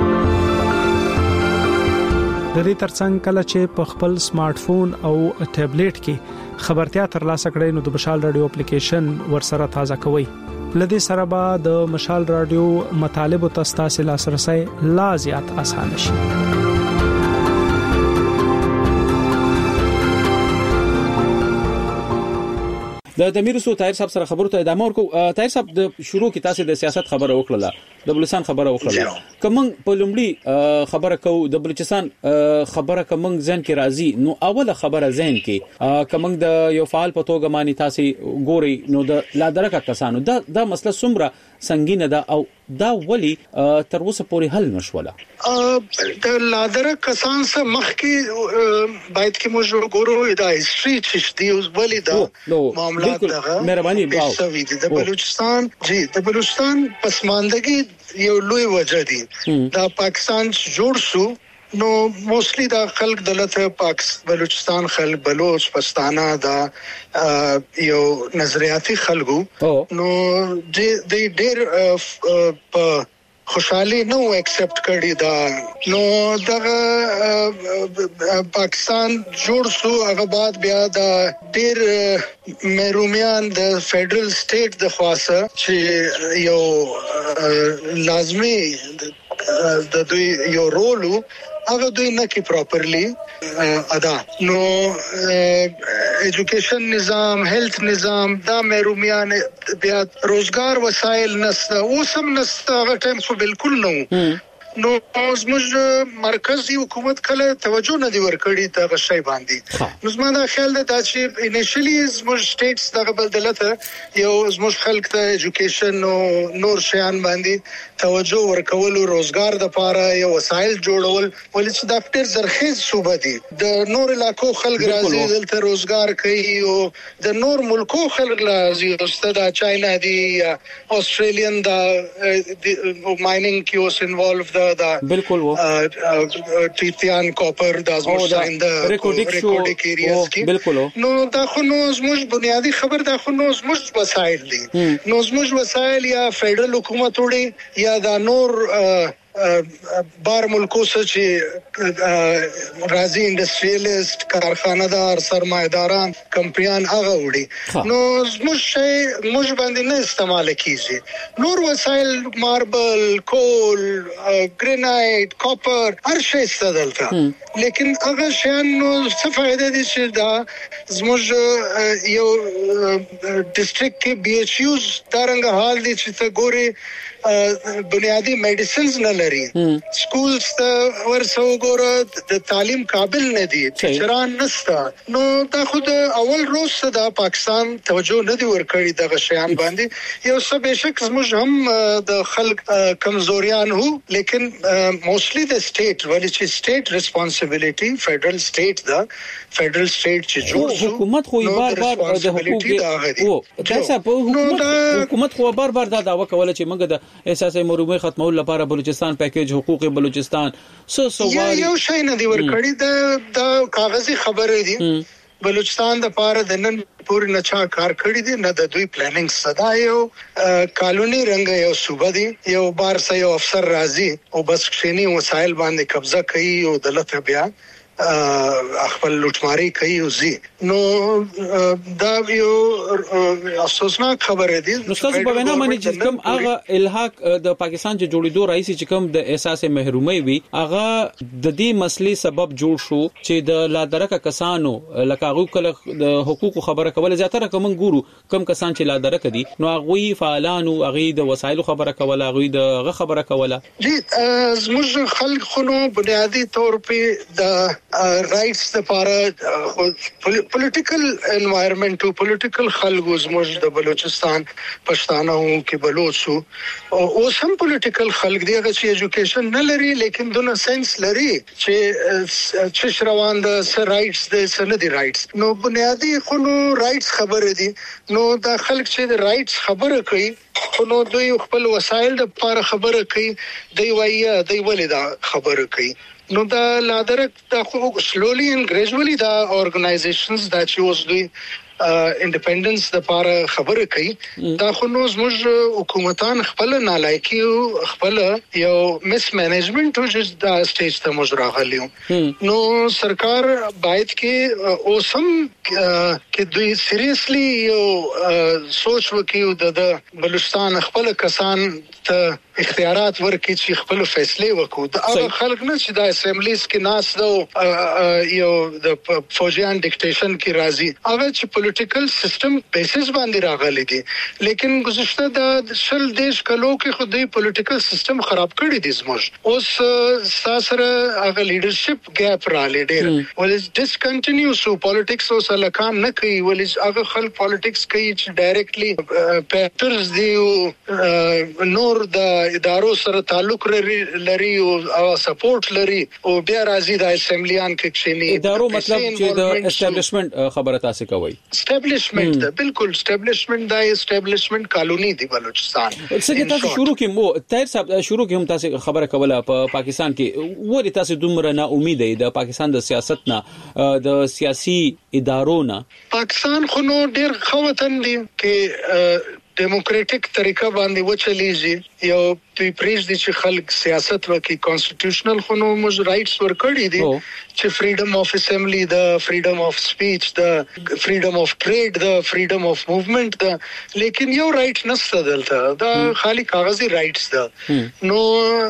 د دې ترڅنګ کله چې په خپل سمارټ فون او ټابلیټ کې خبرتیا ترلاسه کړئ نو د مشال رادیو اپلیکیشن ورسره تازه کوئ. لدې سره به د مشال رادیو مطالب او تاسو لاسرسي لا زیات آسان شي. د دمیرسو طاهر صاحب سره خبرو ته ادامه ورکو. طاهر صاحب د شروع کې تاسو د سیاست خبره وکړه، د بلوچستان خبره وکړه. کوم په لومړی خبره کو د بلوچستان خبره کوم ځین کې راځي نو اوله خبره ځین کې کوم د یو فعال په توګه مانی تاسو ګوري نو د لادرکه کسانو دا مسله سمره سنگینه ده او دا ولی تر اوسه پورې حل نشوله. د لادرکه کسان سره مخ کې باید کې موږ ګورو دا هیستوري چې دی ولی دا معاملات دغه مهرباني د بلوچستان د بلوچستان پسماندګي یو لوی وجه دي. دا پاکستان جوړ شو نو موستلی دا خلک دلته بلوچستان خلک بلوچ پښتانه دا یو نظریاتي خلکو نو د ډېر په خوشحالي نو ایکسپټ کړی دا نو دغه پاکستان جوړ شو هغه بعد بیا دا ډېر مېرومیان د فدرل سټیټ د خاصه چې یو لازمي د دوی یو رولو هغه دوی نه کی پراپرلی ادا نو ایجوکیشن نظام هیلث نظام دا مېرومیان بیا روزګار وسایل نسته اوسم نسته هغه ټیم خو بالکل نو نو زموږ مرکزی حکومت کله توجه نه دی ورکړی ته غشي باندې. نو زما دا خیال ده چې انیشلی زموږ سټیټس دغه بدلته یو زموږ خلک ته ایجوکیشن او نور شیان باندې توجه ورکول او روزګار د پاره یو وسایل جوړول ولې چې د ډېر زرخیز صوبه دي د نور علاقو خلک راځي دلته روزګار کوي او د نور ملکو خلک راځي استاد چاینا دی استرالین دا مایننګ کې اوس انوالو دا بالکل وو ټیتیان کاپر د ازموشاین د ریکورډینګ ایریاز کې بالکل نو دا خو نو زموږ بنیادی خبر دا خو نو زموږ وسایل دي نو زموږ وسایل یا فدرال حکومت وړي یا دا نور بار ملکو چې راځي انډستریالیست کارخانه‌دار سرمایداران کمپنیان هغه وړي نو زموږ باندې نه استعمال کیږي نور وسایل ماربل کول ګرینایټ کاپر هر شی استدلته لیکن هغه شیان نو څه فائدہ دي چې دا زموږ یو ډیسټریکټ کې بي ایچ یوز دارنګ حال دي چې ته ګوري بنیادی میډیسنز نه لري سکولز ته ورسو ګوره د تعلیم قابل نه دي ټیچران نشته نو دا خود اول روز د پاکستان توجه نه دی ورکړی دغه شیان باندې یو څه بشک زموږ هم د خلک کمزوریان هو لیکن موستلی د سټیټ ولې چې سټیټ ریسپانسیبিলিټي فدرال سټیټ دا فدرال سټیټ چې جوړ شو حکومت خو بار د حقوق تاسو په حکومت خو بار دا داوا کوله چې موږ د احساس مرومه ختمول لپاره بلوچستان پیکیج حقوق بلوچستان سوال یو شی نه دی ورکړی د کاغذي خبرې دي بلوچستان د پاره د نن پوری نچا کار کړی دي نه د دوی پلانینګ صدا یو قانوني رنګ یو صوبه دي یو بار سه یو افسر راځي او بس شینی وسایل باندې قبضه کوي او دلته بیا خپل لوټماری کوي او زی نو دا یو افسوسناک خبره دي نو تاسو په وینا باندې چې کوم هغه الحاق د پاکستان چې جوړېدو رئیس چې کوم د احساس محرومي وي هغه د دې مسلې سبب جوړ شو چې د لادرکه کسانو لکه هغه کله د حقوقو خبره کوله زیاتره کوم ګورو کم کسان چې لادرکه دي نو هغه فعالانو هغه د وسایلو خبره کوله هغه د خبره کوله جی زموږ خلک خو بنیادی تور په د رائټس لپاره پولیټیکل انوایرنمنت او پولیټیکل خلګو زموږ د بلوچستان پښتانه او کې بلوچو او سم پولیټیکل خلګ دی چې ایجوکیشن نه لري لیکن دونه سنس لري چې روان د رائټس د سندي رائټس نو بنیادی خو نو رائټس خبره دي نو دا خلک چې د رائټس خبره کوي خو نو دوی خپل وسایل د لپاره خبره کوي دوی وایي دوی ولې دا خبره کوي نو دا لادرک دا خو سلولي and gradually دا organizations دا چې اوس دوی انډیپندنس د لپاره خبره کوي دا خو نو زموږ حکومتان خپل نالایکی او خپل یو مس منیجمنت او چې دا سټیج ته موږ راغلیو نو سرکار باید کې اوسم کې دوی سیریسلی یو سوچ وکړي د بلوچستان خپل کسان ته اختیارات ورکړي چې خپل فیصله وکړي دا هغه خلک نه چې د اسمبلیز کې ناس دو یو د فوجیان ډیکټیشن کې راځي هغه چې پولیټیکل سیستم بیسس باندې راغلي دي لیکن گذشته د شل دیش کلو کې خو د پولیټیکل سیستم خراب کړی دي زموږ اوس ساسره هغه لیډرشپ ګیپ را لیډر ولې ډیسکنټینیو سو پالیټکس او سلکان نه کوي ولې هغه خلک پالیټکس کوي چې ډایرکټلی پیټرز دی نور د ادارو سره تعلق لري او سپورټ لري او بیا راځي د اسمبلیان کې کښینی ادارو مطلب چې د اسټابلیشمنت خبره تاسو کوي اسټابلیشمنت دا بالکل اسټابلیشمنت دا اسټابلیشمنت کالونی دی بلوچستان څنګه تاسو شروع کې مو طاهر صاحب شروع کې هم تاسو خبره کوله په پاکستان کې وری تاسو دومره نه امید دی د پاکستان د سیاست نه د سیاسي ادارو نه پاکستان خو نو ډیر خوتن دي کې ډیموکراټیک طریقه باندې وچلیږي یو دوی پریږدي چې خلک سیاست وکړي کانسټیټیوشنل خو نو موږ رائټس ورکړي دي چې فریډم اف اسمبلی د فریډم اف سپیچ د فریډم اف ټریډ د فریډم اف موومېنټ د لیکن یو رائټ نشته دلته دا خالی کاغذي رائټس ده نو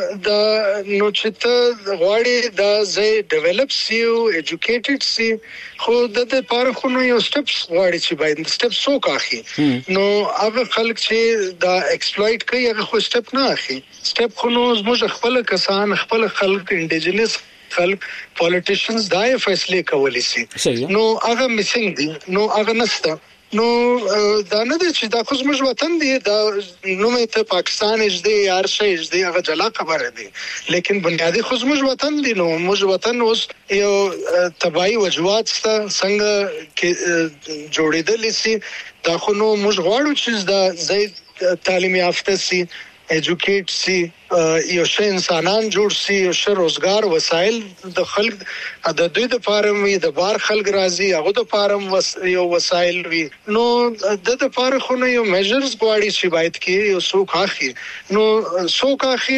چې ته غواړي دا زه ډیولپ سیو ایجوکیټډ سی خو د لپاره خو نو یو سټپس غواړي چې باید سټپس وکاخي نو هغه خلک چې دا ایکسپلویټ کوي هغه خو سټپ نه اخلي. سټپ خو نو زموږ خپل کسان خپل خلک انډیجنس خلک پولیټیشنز دا فیصله کولی سي. نو هغه میسنګ دي، نو هغه نسته. نو دا نه دي چې دا خو زموږ وطن دی، دا نومه ته پاکستان اجدي یار شي اجدي هغه جلا خبره دي، لیکن بنیادی خو زموږ وطن دی. نو موږ وطن اوس یو تباہی وجوهات څنګه کې جوړېدل سي. دا خو نو موږ غواړو چې دا زید تعلیم یافته سي، ایجوکیټ سي، یو ښه انسانان جوړ سي، یو ښه روزګار وسایل د خلک د دوی د فارم وي، د بار خلک راځي هغه د فارم یو وسایل وي. نو د فارم خو نه یو میجرز غواړي چې باید کې یو څوک اخی. نو څوک اخی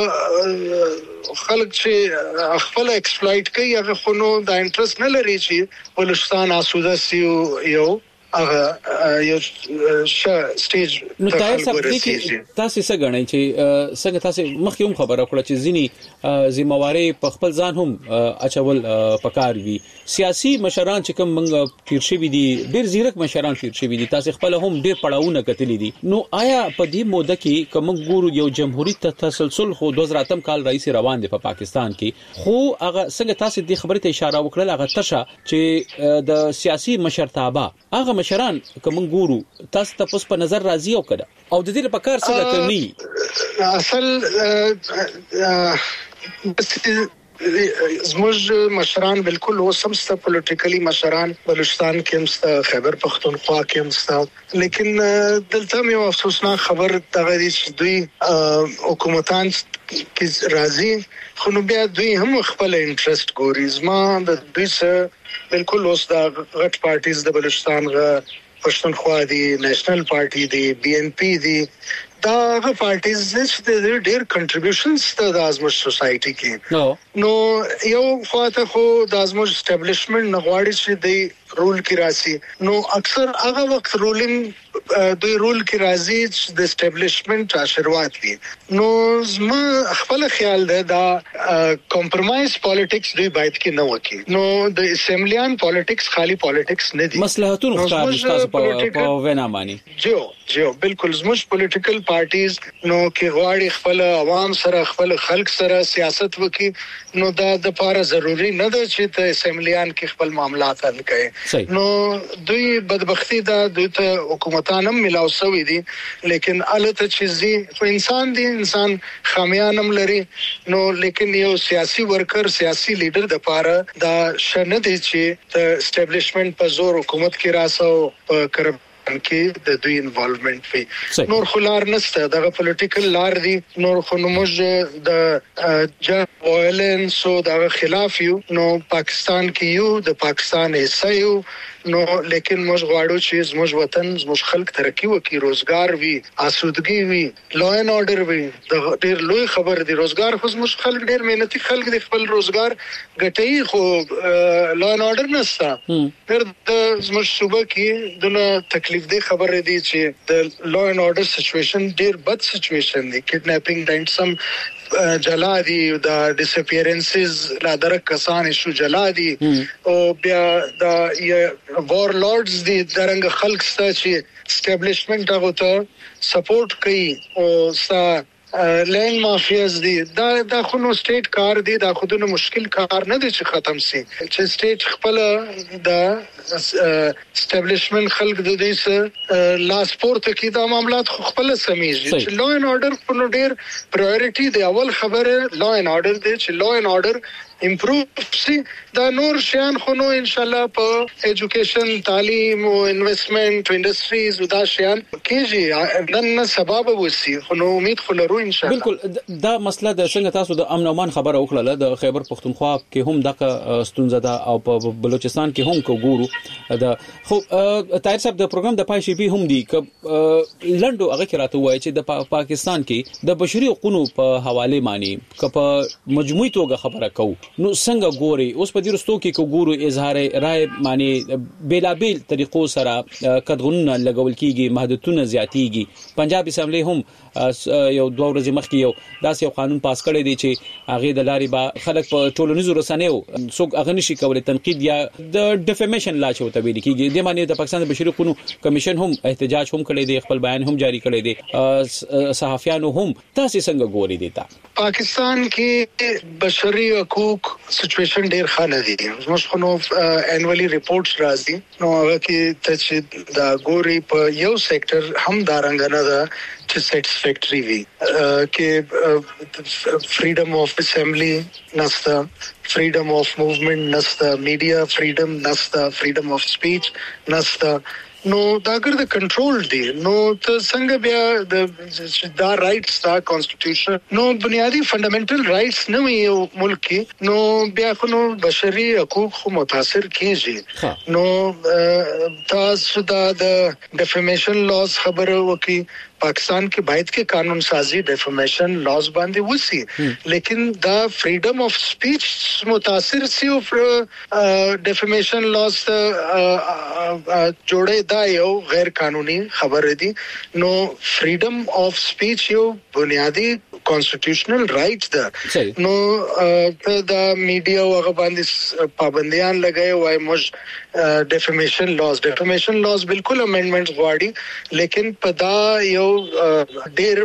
خلک چې خپل ایکسپلویټ کوي هغه خو نو د انټرست نه لري چې بلوچستان آسوده سي یو هغه یو سټیج. نو تاسو څه غواړئ چې څنګه تاسو مخکې هم خبره کړه چې ځینی ذمہواری په خپل ځان هم اچول پکار وي. سیاسي مشران چې کوم منګ تیر شوی دي، ډیر زیرک مشران تیر شوی دي، تاسو خپل هم ډیر پړاوونه کتلی دي. نو آیا په دې موده کې کوم ګورو یو جمهوریت تسلسل خو 2008 کال رئیس روان دي په پاکستان کې، خو هغه څنګه تاسو دې خبرې ته اشاره وکړه هغه تشه چې د سیاسي مشرتابه هغه مشران کوم ګورو تاسو ته په نظر راځي او کړه او د دې په کار څه کوي؟ اصل زموږ مشران بالکل وسمسته پولیټیکلی مشران بلوچستان کې هم خیبر پختونخوا کې هم، لیکن دلته یو افسوسناک خبر دغه چې دوی حکومتان کې راځي خو نو بیا دوی هم خپل انټرست ګوري. زما د دوی سره بالکل اوس د غټ پارټیز د بلوچستان پښتونخوا دي، نېشنل پارټي دي، بي ان پي دي، دا هغه پارټیز چې ډېر کنټریبیوشنز ته د ازموج سوسايټي کې نو یو خواته خو د ازموج اسټابلیشمنت نغواړي چې د رول کې راسي. نو اکثر هغه وخت رولینګ دوی رول کې راځي چې د اسټابلیشمنت آشیرواد وي. نو زما خپل خیال ده دا کمپرمایز پالیټکس دوی باید کې نه وکړي. نو د اسمبلیان پالیټکس خالی پالیټکس نه دي، مصلحتونه تاسو په وینا مانی جو بالکل زموږ پولیټیکل پارټیز نو کې غواړي خپل عوام سره خپل خلک سره سیاست وکړي. نو دا د لپاره ضروری نه ده چې ته اسمبلیان کې خپل معاملات حل کړي. نو دوی بدبختی دا دوی ته حکومتان هم ملاو شوی دي، لیکن الته چې خو انسان دی، انسان خامیان هم لري. نو لیکن یو سیاسي ورکر سیاسي لیډر د لپاره دا شنه دي چې د اسټابلیشمنت په زور حکومت کې راسو په کې د دوی انوالومنت وي. نور خلار نسته دغه پولیټیکل لار دي. نور خو موږ د جنگ وایلنس او د خلاف یو، نو پاکستان کې یو د پاکستان حصہ یو. نو لیکن موږ غواړو چې زموږ وطن زموږ خلک ترقی وکړي، روزګار وي، آسودګي وي، لا ان اورډر وي. د ډېر لوی خبر دی روزګار خو زموږ خلک ډېر مهنتي خلک دي، خپل روزګار ګټي، خو لا ان اورډر نشته. د زموږ صوبه کې دغه تکلیف دی خبره دی چې د لا ان اورډر سچويشن ډېر بد سچويشن دی. کډناپینګ، رینسم جلا دي، د ډیسپیرنسز لا درک کسان شو جلا دي، او بیا د وار لارډز دي درنګ خلک ستا چې اسټابلیشمنت هغه ته سپورټ کوي او ستا لینډ مافیاز دي. دا خو نو سټیټ کار دی، دا خودونه مشکل کار نه دی چې ختم سي. چې سټیټ خپل د اسټابلیشمنت خلک د دې سره لاس پورته کې دا معاملات خو خپل سمېږي چې لا ان اورډر په نو ډیر پرایورټي دی. اول خبره لا ان اورډر دی چې لا ان اورډر امپروف سي. دا نور شیان خو نو ان شاء الله په ایجوکیشن، تعلیم او انویسټمنټ انډستریز او دا شیان کېږي نن سبب وسی. خو نو امید خو لرو ان شاء الله. بالکل دا مسله د څنګه تاسو د امن او امان خبره وکړه د خیبر پختونخوا کې هم دغه ستونزه ده او په بلوچستان کې هم کو ګورو دا. خو طاهر صاحب د پروګرام د پای شي به هم دي ک لندو هغه کې راته وایي چې د پاکستان کې د بشري حقوقو په حواله معنی ک په مجموعي توګه خبره کوو نو څنګه ګوري اوس په دې رستو کې کو ګورو اظهار رائے معنی بیلابیل طریقو سره قدغنونه لګول کیږي محدودونه زیاتیږي پنجاب اسمبلی هم یو 2 ورځې مخکې یو داسې یو قانون پاس کړی دی چې هغه د لاري با خلک په ټولنیزو رسنیو څوک هغه نشي کولای تنقید یا د ډیفیمیشن لا چې وتویل کیږي د معنی د پاکستان د بشري حقوقو کمیشن هم احتجاج هم کړی دی خپل بیان هم جاری کړی دی صحافیانو هم تاسو څنګه ګوري دیتا پاکستان کې بشري حقوق سچويشن ډیر خانه دي موږ خو نو انوالي ریپورتس راځي نو هغه کې ته دا ګوري په یو سېکټر هم دارنګ نه ده چې سټیسفیکټري وي کې فریډم اف اسمبلی نستا freedom of movement nasta media freedom nasta freedom of speech nasta نو دا ګر د کنټرول دی نو ته څنګه بیا دا رائټس دا کانسټیټیوشن نو بنیادی فندامنټل رائټس نه یو ملک کې نو بیا خو نو بشري حقوق خو متاثر کیږي نو تاسو دا د ډیفیمیشن لاز خبره وکي پاکستان کې باید کې قانون سازی ډیفیمیشن لاز باندې وسی لیکن دا فریډم اف سپیچ متاثر سی او ډیفیمیشن لاز جوړه دا یو غیر قانوني خبره دي نو فریډم اف سپیچ یو بنیادی کانسټیټیوشنل رائټ ده نو دا میډیا هغه باندې پابندیان لګای وای موږ ډیفیمیشن لاز بالکل امندمنټس غواړي لیکن پدا یو ډیر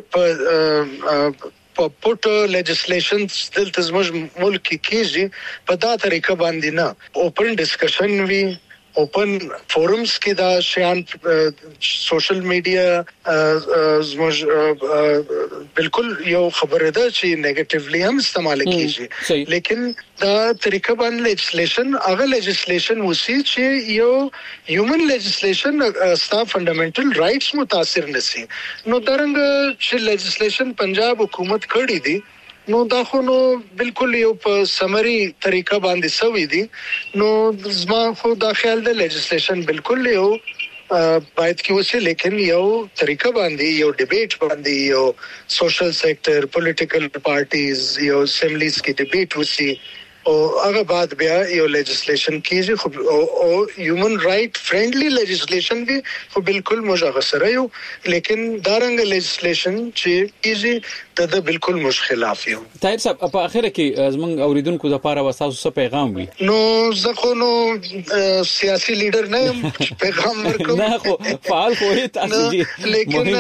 په پټ لیجسلیشن دلته زموږ ملک کې کیږي په دا طریقه باندې نه اوپن ډسکشن وی اوپن فورمز کې دا شیان سوشل میډیا زموږ بالکل یو خبره ده چې نیگیټیولی هم استعمال کیږي لیکن دا طریقه باندې لیجسلیشن هغه لیجسلیشن وسی چې یو هیومن لیجسلیشن ستا فندامنټل رائټس متاثر نشي نو درنګ چې لیجسلیشن پنجاب حکومت کړی دی نو دا خو نو بالکل یو په سمري طریقه باندې سوي دي نو زما خو دا خیال د لیجسلیشن بالکل یو باید کې وسی لیکن یو طریقه باندې یو ډیبیټ باندې یو سوشل سېکټر پولیټیکل پارټیز یو اسمبلیز کې ډیبیټ وسی او هغه بعد بیا یو لیجسلیشن کیږي خو او هیومن رائټ فرندلی لیجسلیشن دی خو بالکل موږ سره یو لیکن دارنګ لیجسلیشن چې کیږي د بالکل مش خلاف یو طيب صاحب په اخر کې زمونږ اوریدونکو لپاره واساسو څه پیغام وي نو زه خو نو سیاسي لیډر نه یم پیغام ورکوم نه خو فعال خو تاسو دي لیکن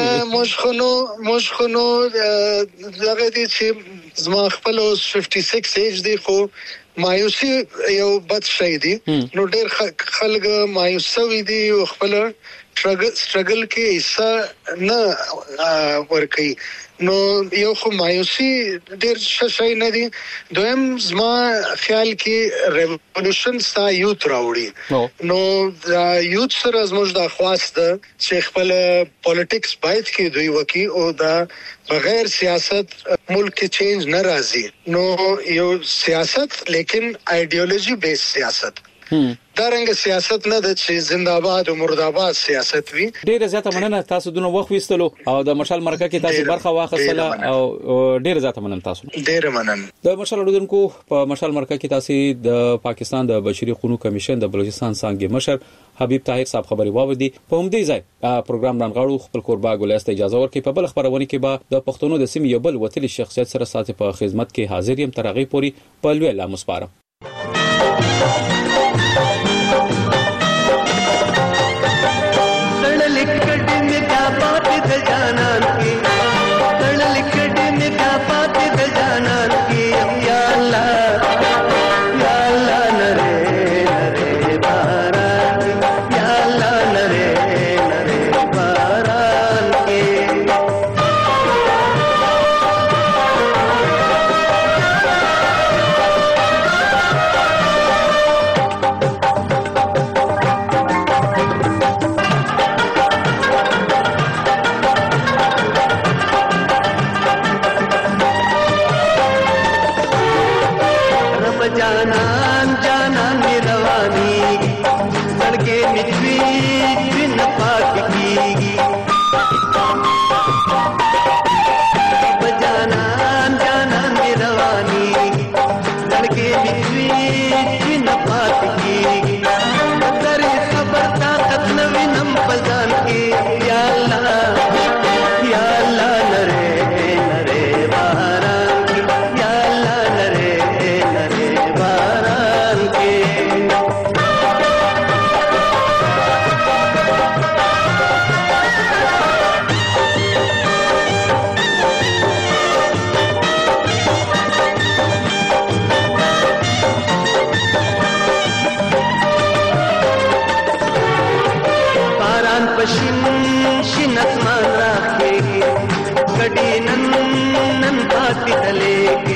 موږ خو نو دغه دي چې زما خپل 56 ایج دی خو مایوسی یو بد شي دي نو ډېر خلک مایوسوي دي او خپل سټرګل کې حصہ نه ورکي نو یو خو مایوسی ډېر شي نه دي دویم زما خیال کې ریولوشن ستا یوت راوړي نو دا یوت سره زموږ د خواست چې خپل پالیټکس باید کې دوی وکي او دا بغیر سیاست ملک کې چینج نه راځي نو یو سیاست لیکن ایڈیولوژي بیس سیاست دارنګ سیاست نه د چې زنده‌باد او مرده‌باد سیاست وي ډیره زیاته مننه تاسو دونه وخت وستلو او د مشال مرکه کې تاسو برخه واخیستله او ډیره زیاته مننه تاسو ډیره مننه د مشال اردوونکو په مشال مرکه کې تاسو د پاکستان د بشري حقوقو کمیشن د بلوچستان څنګه مشر حبیب طاهر صاحب خبري واوردي په همدې ځای پروګرام رانغاړو خپل کوربا ګولاسته اجازه ورکړي په بل خبرونه کې به د پښتونو د سیمې یو بل وتلي شخصیت سره ساتي په خدمت کې حاضر یم ترغی پوری په لوی لا مسپارم ماتې تلې